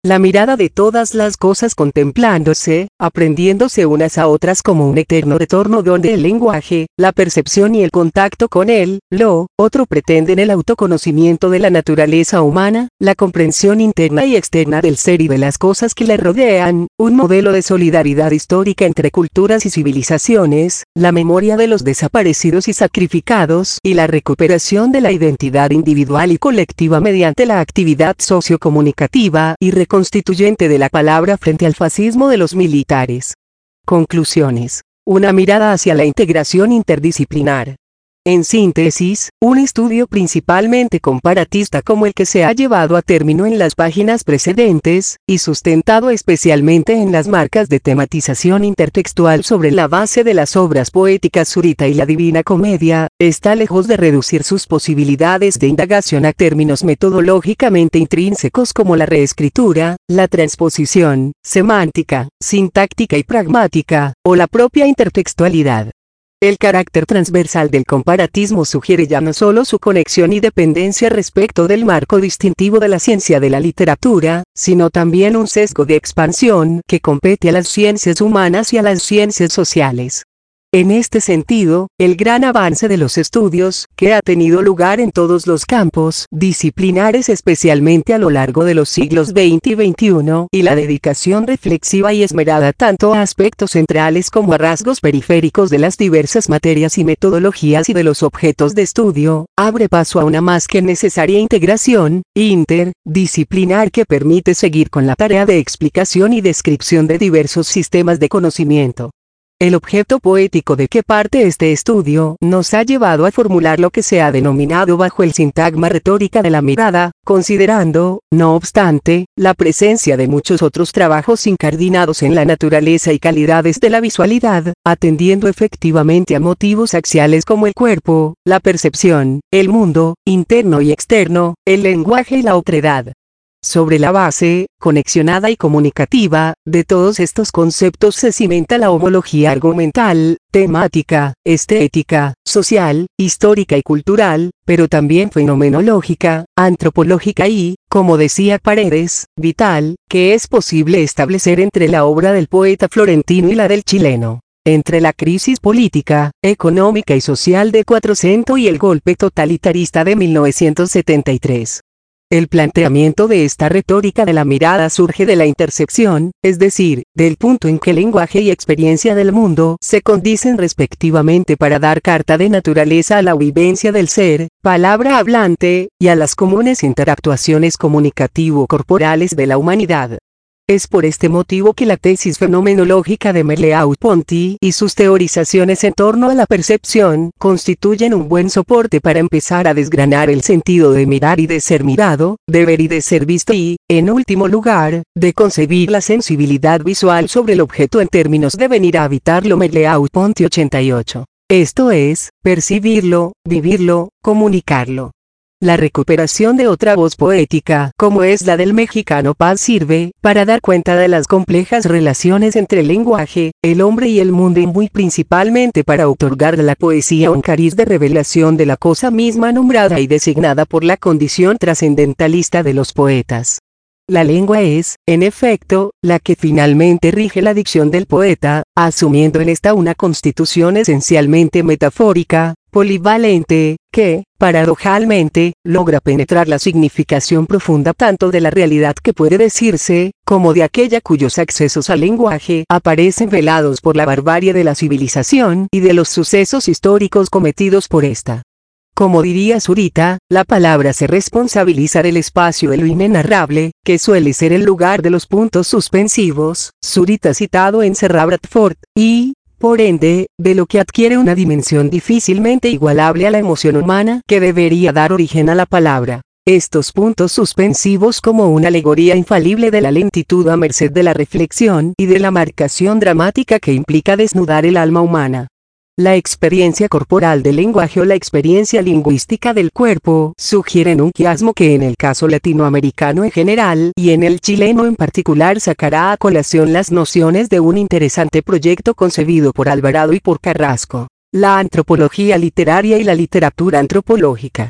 La mirada de todas las cosas contemplándose, aprendiéndose unas a otras como un eterno retorno donde el lenguaje, la percepción y el contacto con él, lo otro pretenden el autoconocimiento de la naturaleza humana, la comprensión interna y externa del ser y de las cosas que le rodean, un modelo de solidaridad histórica entre culturas y civilizaciones, la memoria de los desaparecidos y sacrificados, y la recuperación de la identidad individual y colectiva mediante la actividad sociocomunicativa y constituyente de la palabra frente al fascismo de los militares. Conclusiones. Una mirada hacia la integración interdisciplinar. En síntesis, un estudio principalmente comparatista como el que se ha llevado a término en las páginas precedentes, y sustentado especialmente en las marcas de tematización intertextual sobre la base de las obras poéticas Zurita y la Divina Comedia, está lejos de reducir sus posibilidades de indagación a términos metodológicamente intrínsecos como la reescritura, la transposición, semántica, sintáctica y pragmática, o la propia intertextualidad. El carácter transversal del comparatismo sugiere ya no solo su conexión y dependencia respecto del marco distintivo de la ciencia de la literatura, sino también un sesgo de expansión que compete a las ciencias humanas y a las ciencias sociales. En este sentido, el gran avance de los estudios, que ha tenido lugar en todos los campos disciplinares especialmente a lo largo de los siglos veinte y veintiuno, y la dedicación reflexiva y esmerada tanto a aspectos centrales como a rasgos periféricos de las diversas materias y metodologías y de los objetos de estudio, abre paso a una más que necesaria integración interdisciplinar que permite seguir con la tarea de explicación y descripción de diversos sistemas de conocimiento. El objeto poético de que parte este estudio nos ha llevado a formular lo que se ha denominado bajo el sintagma retórica de la mirada, considerando, no obstante, la presencia de muchos otros trabajos incardinados en la naturaleza y calidades de la visualidad, atendiendo efectivamente a motivos axiales como el cuerpo, la percepción, el mundo, interno y externo, el lenguaje y la otredad. Sobre la base, conexionada y comunicativa, de todos estos conceptos se cimenta la homología argumental, temática, estética, social, histórica y cultural, pero también fenomenológica, antropológica y, como decía Paredes, vital, que es posible establecer entre la obra del poeta florentino y la del chileno. Entre la crisis política, económica y social de Quattrocento y el golpe totalitarista de mil novecientos setenta y tres. El planteamiento de esta retórica de la mirada surge de la intersección, es decir, del punto en que lenguaje y experiencia del mundo se condicen respectivamente para dar carta de naturaleza a la vivencia del ser, palabra hablante, y a las comunes interactuaciones comunicativo-corporales de la humanidad. Es por este motivo que la tesis fenomenológica de Merleau-Ponty y sus teorizaciones en torno a la percepción constituyen un buen soporte para empezar a desgranar el sentido de mirar y de ser mirado, de ver y de ser visto y, en último lugar, de concebir la sensibilidad visual sobre el objeto en términos de venir a habitarlo. Merleau-Ponty ochenta y ocho. Esto es, percibirlo, vivirlo, comunicarlo. La recuperación de otra voz poética, como es la del mexicano Paz, sirve para dar cuenta de las complejas relaciones entre el lenguaje, el hombre y el mundo, y muy principalmente para otorgar a la poesía un cariz de revelación de la cosa misma nombrada y designada por la condición trascendentalista de los poetas. La lengua es, en efecto, la que finalmente rige la dicción del poeta, asumiendo en esta una constitución esencialmente metafórica, polivalente, que, paradojalmente, logra penetrar la significación profunda tanto de la realidad que puede decirse, como de aquella cuyos accesos al lenguaje aparecen velados por la barbarie de la civilización y de los sucesos históricos cometidos por esta. Como diría Zurita, la palabra se responsabiliza del espacio de lo inenarrable, que suele ser el lugar de los puntos suspensivos, Zurita citado en Serra Bradford, y, por ende, de lo que adquiere una dimensión difícilmente igualable a la emoción humana que debería dar origen a la palabra. Estos puntos suspensivos como una alegoría infalible de la lentitud a merced de la reflexión y de la marcación dramática que implica desnudar el alma humana. La experiencia corporal del lenguaje o la experiencia lingüística del cuerpo sugieren un quiasmo que en el caso latinoamericano en general y en el chileno en particular sacará a colación las nociones de un interesante proyecto concebido por Alvarado y por Carrasco, la antropología literaria y la literatura antropológica.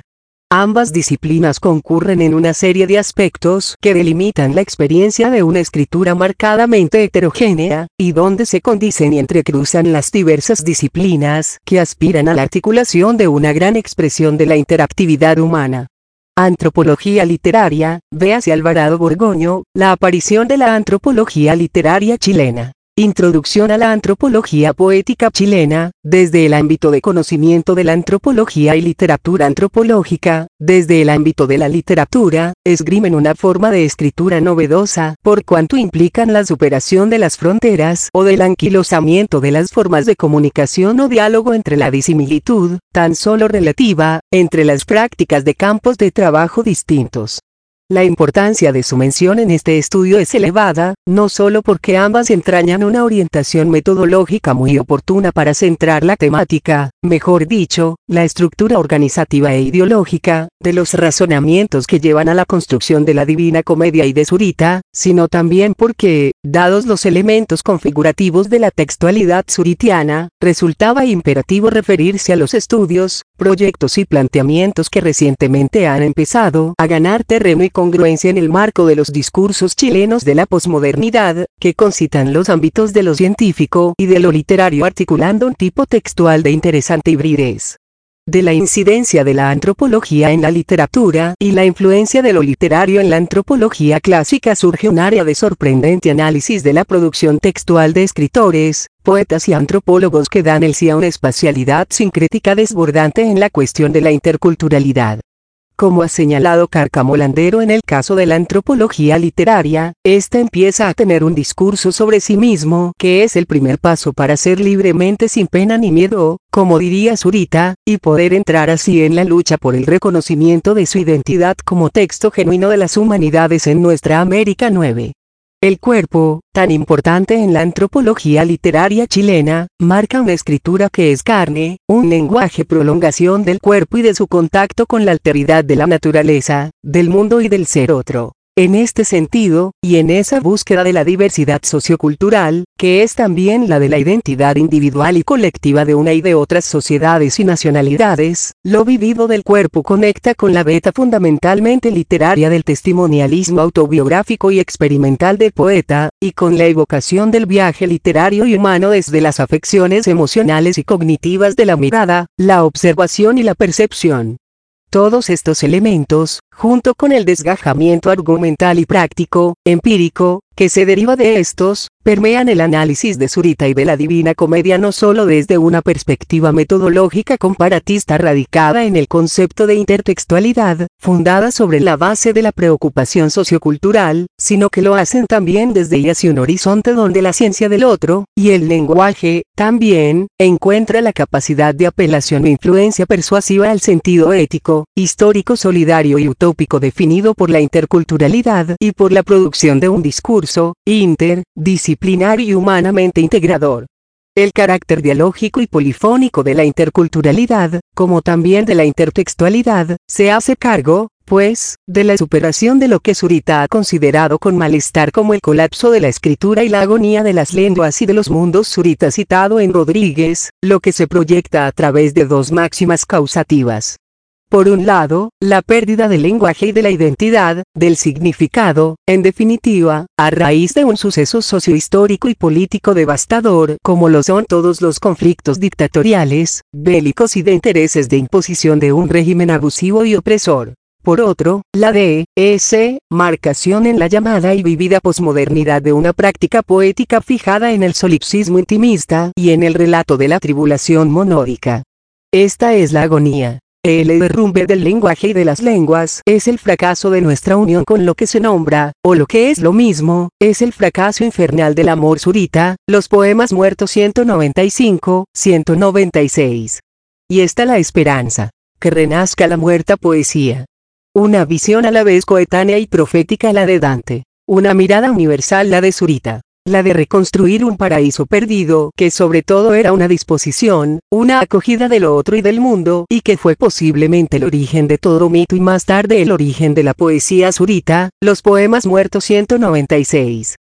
Ambas disciplinas concurren en una serie de aspectos que delimitan la experiencia de una escritura marcadamente heterogénea, y donde se condicen y entrecruzan las diversas disciplinas que aspiran a la articulación de una gran expresión de la interactividad humana. Antropología literaria, véase Alvarado Borgoño, la aparición de la antropología literaria chilena. Introducción a la antropología poética chilena, desde el ámbito de conocimiento de la antropología y literatura antropológica, desde el ámbito de la literatura, esgrimen una forma de escritura novedosa, por cuanto implican la superación de las fronteras o del anquilosamiento de las formas de comunicación o diálogo entre la disimilitud, tan solo relativa, entre las prácticas de campos de trabajo distintos. La importancia de su mención en este estudio es elevada, no solo porque ambas entrañan una orientación metodológica muy oportuna para centrar la temática, mejor dicho, la estructura organizativa e ideológica, de los razonamientos que llevan a la construcción de la Divina Comedia y de Zurita, sino también porque, dados los elementos configurativos de la textualidad zuritiana, resultaba imperativo referirse a los estudios, proyectos y planteamientos que recientemente han empezado a ganar terreno y congruencia en el marco de los discursos chilenos de la posmodernidad, que concitan los ámbitos de lo científico y de lo literario articulando un tipo textual de interesante hibridez. De la incidencia de la antropología en la literatura y la influencia de lo literario en la antropología clásica surge un área de sorprendente análisis de la producción textual de escritores, poetas y antropólogos que dan el sí a una espacialidad sincrética desbordante en la cuestión de la interculturalidad. Como ha señalado Cárcamo Landero en el caso de la antropología literaria, esta empieza a tener un discurso sobre sí mismo que es el primer paso para ser libremente sin pena ni miedo, como diría Zurita, y poder entrar así en la lucha por el reconocimiento de su identidad como texto genuino de las humanidades en nuestra América nueva. El cuerpo, tan importante en la antropología literaria chilena, marca una escritura que es carne, un lenguaje prolongación del cuerpo y de su contacto con la alteridad de la naturaleza, del mundo y del ser otro. En este sentido, y en esa búsqueda de la diversidad sociocultural, que es también la de la identidad individual y colectiva de una y de otras sociedades y nacionalidades, lo vivido del cuerpo conecta con la beta fundamentalmente literaria del testimonialismo autobiográfico y experimental del poeta, y con la evocación del viaje literario y humano desde las afecciones emocionales y cognitivas de la mirada, la observación y la percepción. Todos estos elementos, junto con el desgajamiento argumental y práctico, empírico, que se deriva de estos, permean el análisis de Zurita y de la Divina Comedia no solo desde una perspectiva metodológica comparatista radicada en el concepto de intertextualidad, fundada sobre la base de la preocupación sociocultural, sino que lo hacen también desde y hacia un horizonte donde la ciencia del otro, y el lenguaje, también, encuentra la capacidad de apelación e influencia persuasiva al sentido ético, histórico solidario y utópico definido por la interculturalidad y por la producción de un discurso interdisciplinario y humanamente integrador. El carácter dialógico y polifónico de la interculturalidad, como también de la intertextualidad, se hace cargo, pues, de la superación de lo que Zurita ha considerado con malestar como el colapso de la escritura y la agonía de las lenguas y de los mundos. Zurita citado en Rodríguez, lo que se proyecta a través de dos máximas causativas. Por un lado, la pérdida del lenguaje y de la identidad, del significado, en definitiva, a raíz de un suceso sociohistórico y político devastador, como lo son todos los conflictos dictatoriales, bélicos y de intereses de imposición de un régimen abusivo y opresor. Por otro, la de ese marcación en la llamada y vivida posmodernidad de una práctica poética fijada en el solipsismo intimista y en el relato de la tribulación monódica. Esta es la agonía. El derrumbe del lenguaje y de las lenguas es el fracaso de nuestra unión con lo que se nombra, o lo que es lo mismo, es el fracaso infernal del amor. Zurita, Los Poemas Muertos ciento noventa y cinco, ciento noventa y seis. Y está la esperanza. Que renazca la muerta poesía. Una visión a la vez coetánea y profética la de Dante. Una mirada universal la de Zurita. La de reconstruir un paraíso perdido que sobre todo era una disposición, una acogida de lo otro y del mundo, y que fue posiblemente el origen de todo mito y más tarde el origen de la poesía. Zurita, Los Poemas Muertos ciento noventa y seis.